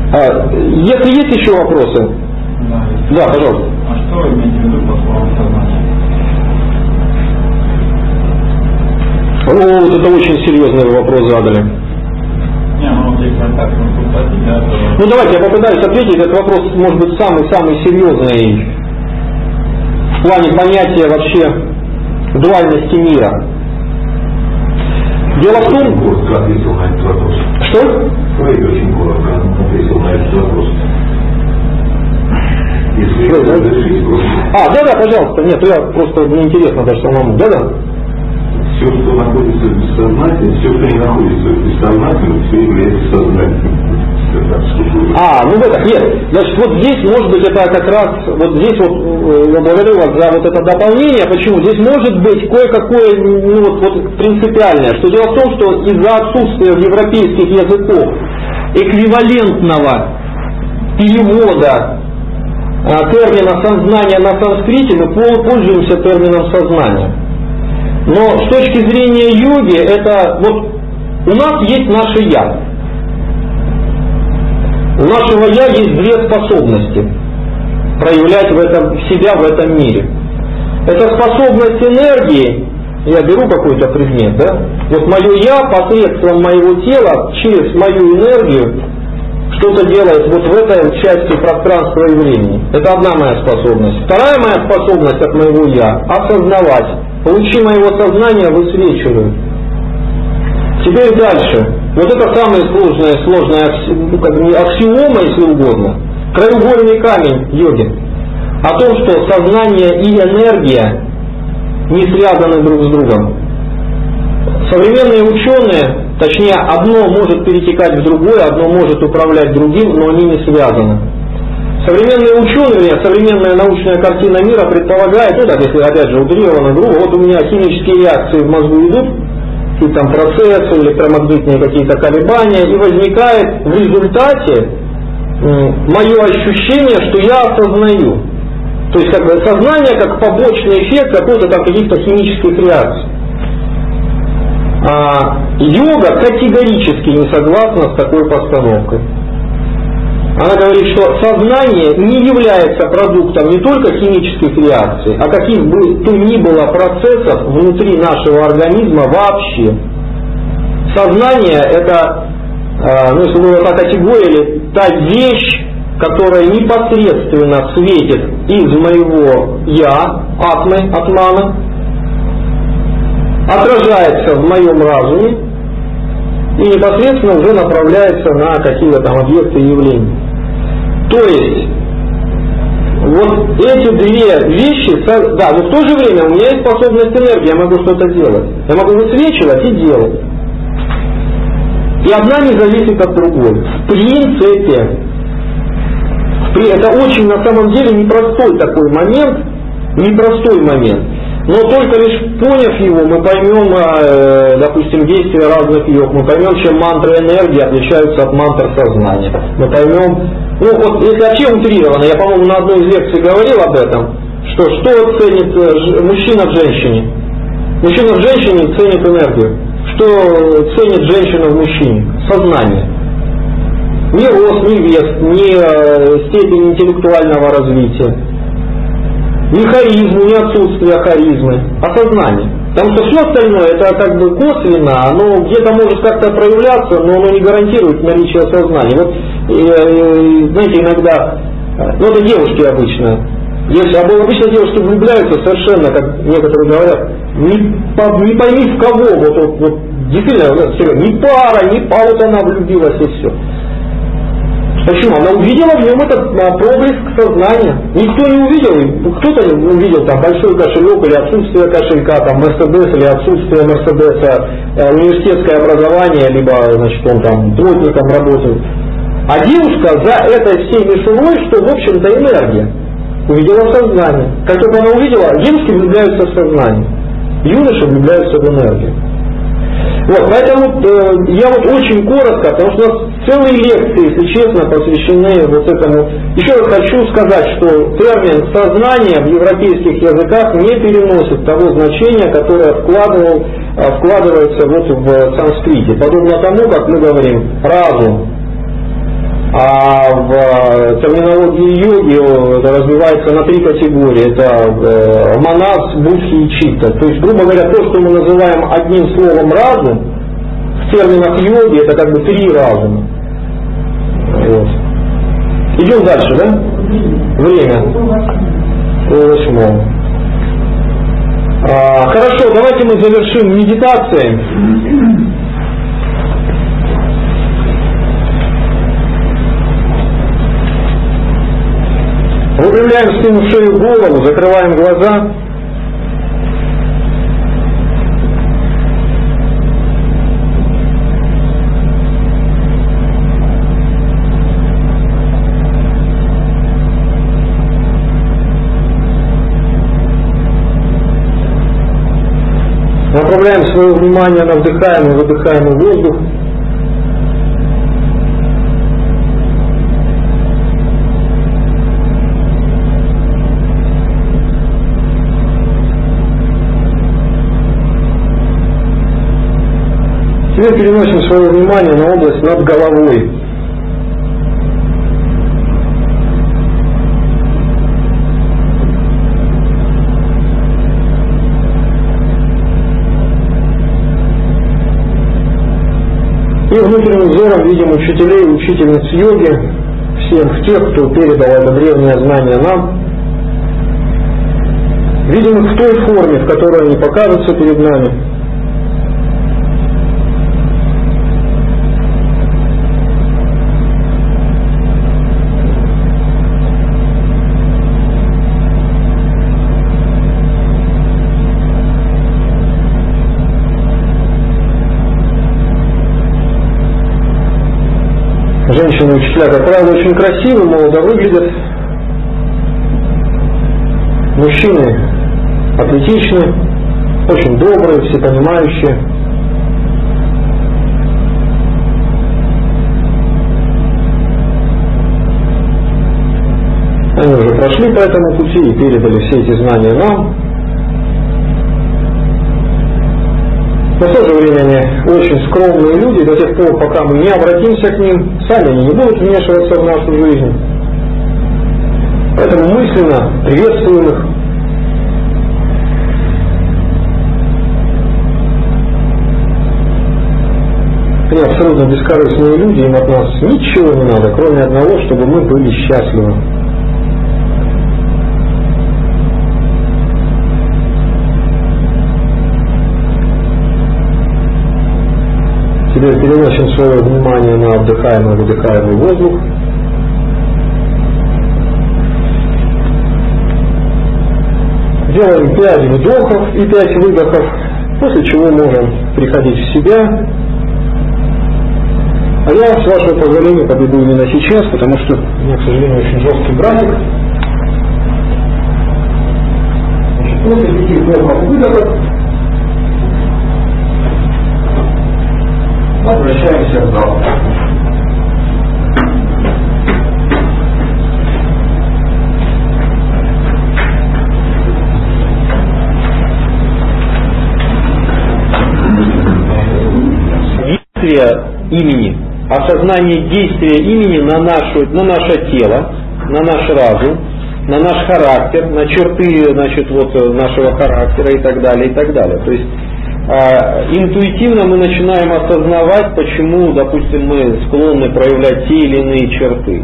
А, если есть еще вопросы? Да, да, пожалуйста. А что вы имеете в виду по словам сознания? О, вот это очень серьезный вопрос задали. Не, ну вот если так консультации, да, то... Ну давайте я попытаюсь ответить. Этот вопрос может быть самый-самый серьезный в плане понятия вообще дуальности мира. Дело в том... Коротко ответил на этот вопрос. Что? Фрейд очень коротко ответил на этот вопрос. Если Фрейд, да? разрешите, просто... А, да-да, пожалуйста. Нет, я просто мне интересно даже самому. Да-да. Все, что находится в бессознательном, все, что не находится в бессознательном, все является сознательным. А, ну в этом, нет. Значит, вот здесь, может быть, это как раз, вот здесь вот, я благодарю вас за вот это дополнение. Почему? Здесь может быть кое-какое, ну вот, вот принципиальное. Что дело в том, что из-за отсутствия в европейских языков эквивалентного перевода а, термина сознания на санскрите, мы пользуемся термином сознания. Но с точки зрения йоги, это вот у нас есть наше «я». У нашего «я» есть две способности проявлять в этом, себя в этом мире. Это способность энергии, я беру какой-то предмет, да? Вот мое «я» посредством моего тела, через мою энергию, что-то делает вот в этой части пространства и времени. Это одна моя способность. Вторая моя способность от моего «я» — осознавать. Лучи моего сознания высвечивают. Теперь дальше. Вот это самая сложная, сложная ну, как бы аксиома, если угодно. Краеугольный камень йоги. О том, что сознание и энергия не связаны друг с другом. Современные ученые, точнее, одно может перетекать в другое, одно может управлять другим, но они не связаны. Современные ученые, современная научная картина мира предполагает, ну так, если опять же утрированно грубо, вот у меня химические реакции в мозгу идут, какие там процессы, электромагнитные какие-то колебания, и возникает в результате мое ощущение, что я осознаю. То есть как бы сознание как побочный эффект какой-то там каких-то химических реакций. А йога категорически не согласна с такой постановкой. Она говорит, что сознание не является продуктом не только химических реакций, а каких бы то ни было процессов внутри нашего организма вообще. Сознание — это, ну, если мы его так категорили, та вещь, которая непосредственно светит из моего «я», атмы, атмана, отражается в моем разуме и непосредственно уже направляется на какие-то там объекты и явления. То есть, вот эти две вещи, да, но в то же время у меня есть способность энергии, я могу что-то делать. Я могу высвечивать и делать. И одна не зависит от другой. В принципе, это очень на самом деле непростой такой момент, непростой момент. Но только лишь поняв его, мы поймем, э, допустим, действия разных йог, мы поймем, чем мантры энергии отличаются от мантр сознания. Мы поймем, ну вот если вообще утрированно, я, по-моему, на одной из лекций говорил об этом, что что ценит э, мужчина в женщине? Мужчина в женщине ценит энергию. Что ценит женщина в мужчине? Сознание. Ни рост, ни вес, ни э, степень интеллектуального развития. Не харизму, не отсутствие харизмы, а сознание. Потому что все остальное это как бы косвенно, оно где-то может как-то проявляться, но оно не гарантирует наличие сознания. Вот, э, э, знаете, иногда, ну это девушки обычно, если обычно девушки влюбляются совершенно, как некоторые говорят, не, по, не пойми в кого, вот, вот, вот действительно, вот, не пара, не пара, вот она влюбилась и все. Почему? Она увидела в нем этот а, проблеск сознания. Никто не увидел, кто-то увидел там большой кошелек или отсутствие кошелька, там Мерседес или отсутствие Мерседеса, э, университетское образование, либо значит он там плотником работает. А девушка за этой всей мишурой, что в общем-то энергия, увидела сознание. Как только она увидела, девушки влюбляются в сознание, юноши влюбляются в энергию. Вот, поэтому э, я вот очень коротко, потому что у нас целые лекции, если честно, посвящены вот этому. Еще раз хочу сказать, что термин «сознание» в европейских языках не переносит того значения, которое вкладывал, э, вкладывается вот в санскрите. Подобно тому, как мы говорим «разум». А в терминологии йоги это разбивается на три категории. Это манас, будхи и читта. То есть, грубо говоря, то, что мы называем одним словом разум, в терминах йоги это как бы три разума. Вот. Идем дальше, да? Время. Восьмое. А, хорошо, давайте мы завершим медитацией. Выпрямляем спину, шею, голову, закрываем глаза. Направляем свое внимание на вдыхаемый и выдыхаемый воздух. Теперь переносим свое внимание на область над головой. И внутренним взором видим учителей и учительниц йоги, всех тех, кто передал это древнее знание нам. Видим их в той форме, в которой они покажутся перед нами. Женщины-учителя, как правило, очень красивы, молодо выглядят. Мужчины атлетичны, очень добрые, всепонимающие. Они уже прошли по этому пути и передали все эти знания нам. Но в то же время они очень скромные люди, до тех пор, пока мы не обратимся к ним, сами они не будут вмешиваться в нашу жизнь. Поэтому мысленно приветствуем их. Они абсолютно бескорыстные люди, им от нас ничего не надо, кроме одного, чтобы мы были счастливы. Теперь переносим свое внимание на вдыхаемый и выдыхаемый воздух. Делаем пять вдохов и пять выдохов, после чего можем приходить в себя. А я, с вашего позволения, побегу именно сейчас, потому что у меня, к сожалению, очень жесткий график. Значит, после пяти вдохов и выдохов возвращаемся в зал. Действие имени, осознание действия имени на, нашу, на наше тело, на наш разум, на наш характер, на черты, значит, вот, нашего характера и так далее, и так далее. То есть интуитивно мы начинаем осознавать, почему, допустим, мы склонны проявлять те или иные черты.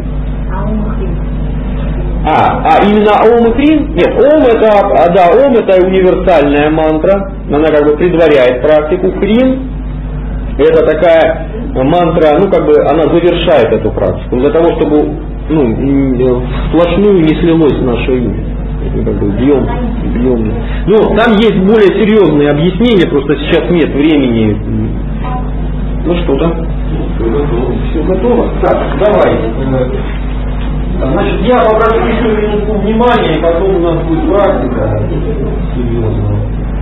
А, а именно Ом и Хрим? Нет, Ом это, а, да, Ом это универсальная мантра, она как бы предваряет практику. Хрим это такая мантра, ну как бы она завершает эту практику, для того, чтобы ну, сплошную не слилось наше имя. Как бы бьем, бьем. Ну, там есть более серьезные объяснения, просто сейчас нет времени. Ну что там? Все готово? Так, давай. Значит, я попрошу еще минутку внимания, и потом у нас будет практика серьезная.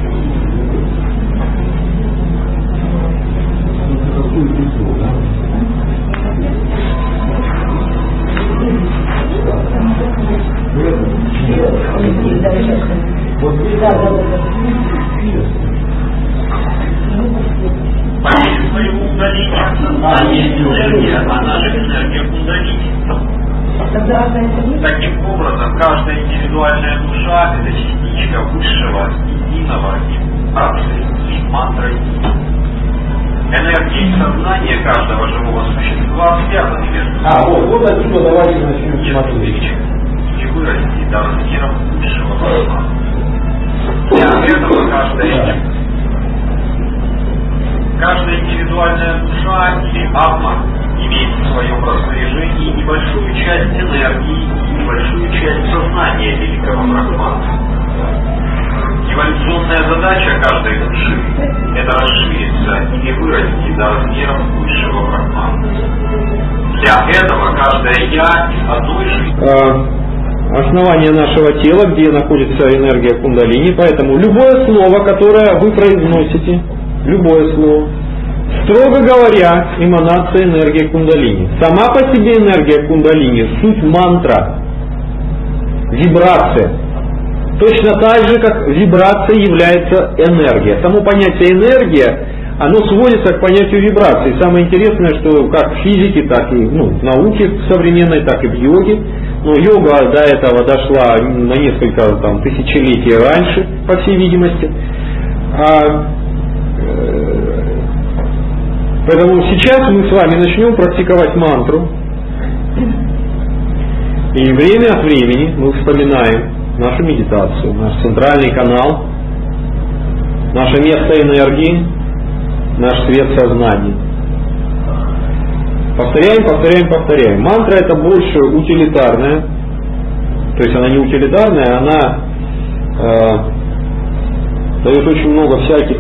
Вот своего удаления сознания энергия, она же энергия кундалини. Таким образом, каждая индивидуальная душа – это частичка высшего, единого и мантры. Энергия и сознание каждого живого существа связаны между собой. А, вот, вот отсюда давайте начнем смотреть. И вырасти до размеров высшего пространства. Для этого каждая, каждая индивидуальная душа или атма имеет в своем распоряжении небольшую часть энергии и небольшую часть сознания великого Брахмана. Эволюционная задача каждой души – это расшириться или вырасти до размеров высшего Брахмана. Для этого каждое «я» из одной жизни. Основание нашего тела, где находится энергия кундалини, поэтому любое слово, которое вы произносите, любое слово, строго говоря, эманация энергии кундалини. Сама по себе энергия кундалини – суть мантра, вибрация. Точно так же, как вибрация является энергия. Само понятие энергия, оно сводится к понятию вибрации. Самое интересное, что как в физике, так и ну, в науке современной, так и в йоге. Но йога до этого дошла на несколько там, тысячелетий раньше, по всей видимости. А, э, поэтому сейчас мы с вами начнем практиковать мантру. И время от времени мы вспоминаем нашу медитацию, наш центральный канал, наше место энергии, наш свет сознания. Повторяем, повторяем, повторяем. Мантра это больше утилитарная, то есть она не утилитарная, она э, дает очень много всяких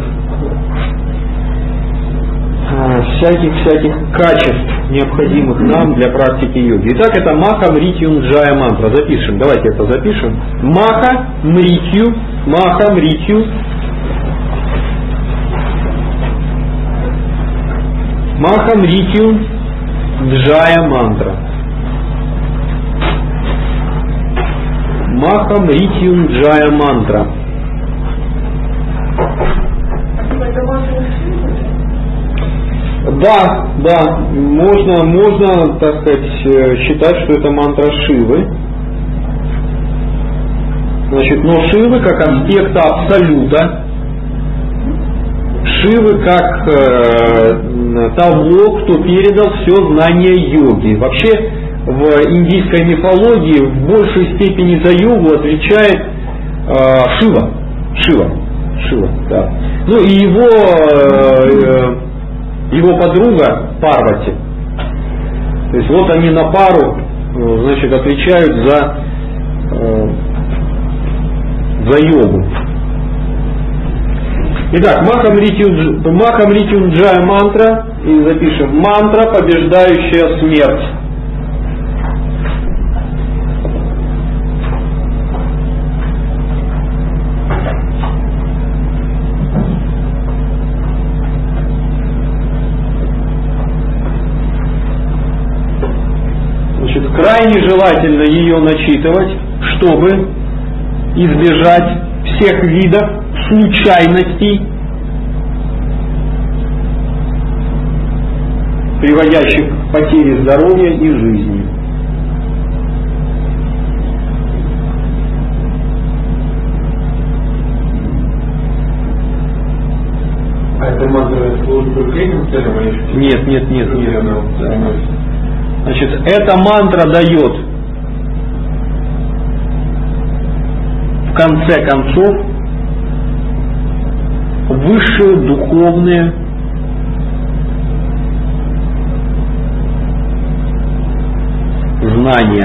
э, всяких всяких качеств, необходимых нам для практики йоги. Итак, это Маха Мритью Джая мантра. Запишем, давайте это запишем. Маха Мритью, Маха Мритью, Маха Мритью Джая мантра. Маха Мритью Джая мантра. Да, да, можно, можно, так сказать, считать, что это мантра Шивы. Значит, но Шивы как аспекта абсолюта, Шивы как э, того, кто передал все знание йоги. Вообще в индийской мифологии в большей степени за йогу отвечает э, Шива. Шива. Шива, да. Ну и его, э, его подруга Парвати. То есть вот они на пару, значит, отвечают за, э, за йогу. Итак, Маха Мритью Джая мантра, и запишем мантра, побеждающая смерть. Значит, крайне желательно ее начитывать, чтобы избежать всех видов случайностей, приводящих к потере здоровья и жизни. А это мантра служит только этим целям? Нет, нет, нет, нет. Значит, эта мантра дает в конце концов высшие духовные знания.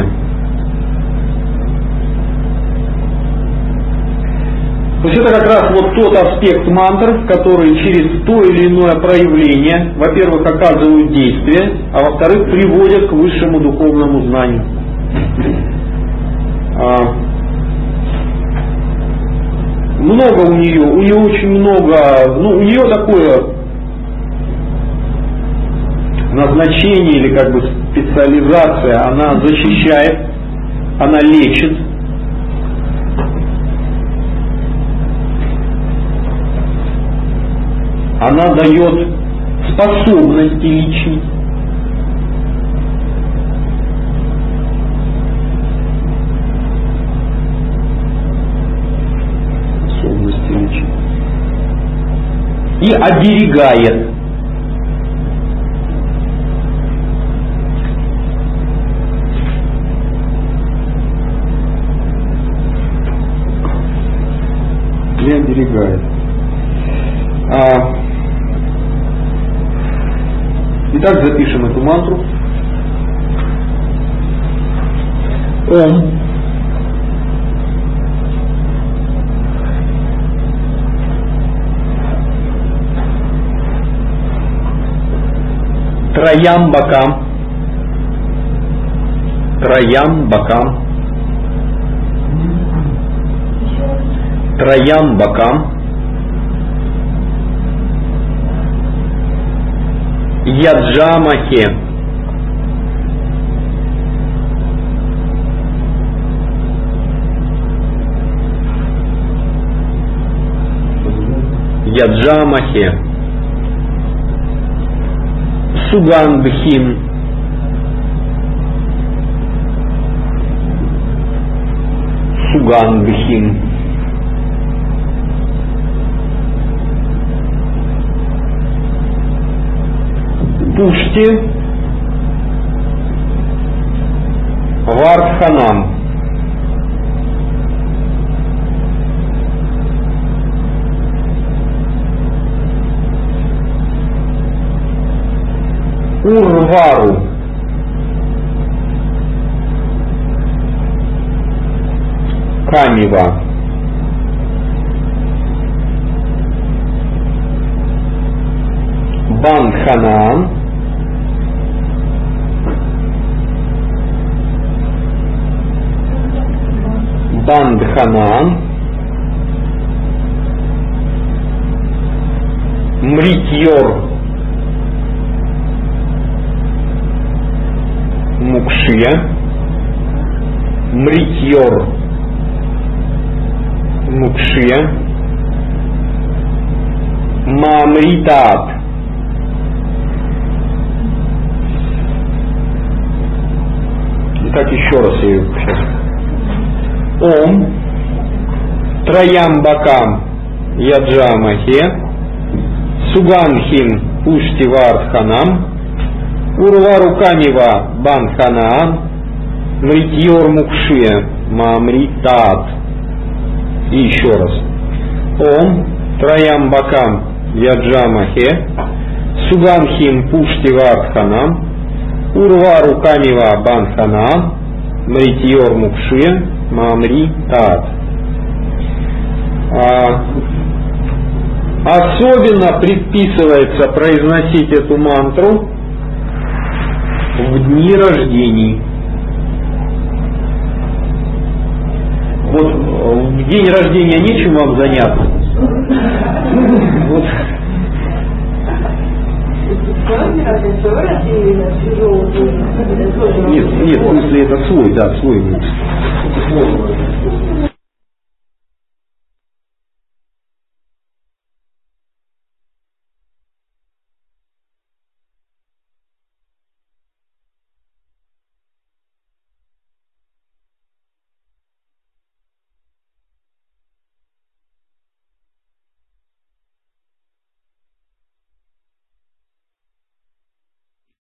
То есть это как раз вот тот аспект мантр, который через то или иное проявление, во-первых, оказывают действие, а во-вторых, приводят к высшему духовному знанию. Много у нее, у нее очень много, ну у нее такое назначение или как бы специализация, она защищает, она лечит. Она дает способности лечить. и оберегает. И оберегает. А, итак, запишем эту мантру. Ом. Траямбакам. Траямбакам. Траямбакам. Яджамахе. Яджамахе. Сугандхим. Сугандхим. Пушти. Вардханам. Урвару. Камива. Бандханан. Бандханан. Мритьор. Мукшия. Мритьор. Мукшия. Мамритат. Итак, еще раз я ее сейчас. Ом. Траямбакам. Яджамахе. Суганхим. Пуштивардханам. Урварукамива Банханаан. Мритьор Мукшия Мамритат. И еще раз. Ом Траямбакам Яджамахе. Суганхим Пуштивардханам. Урварукамива Банханаан. Мритьор Мукшия Мамритат. А, особенно предписывается произносить эту мантру в дни рождений. Вот в день рождения нечем вам заняться. Вот. Нет, нет, в смысле это свой, да, свой.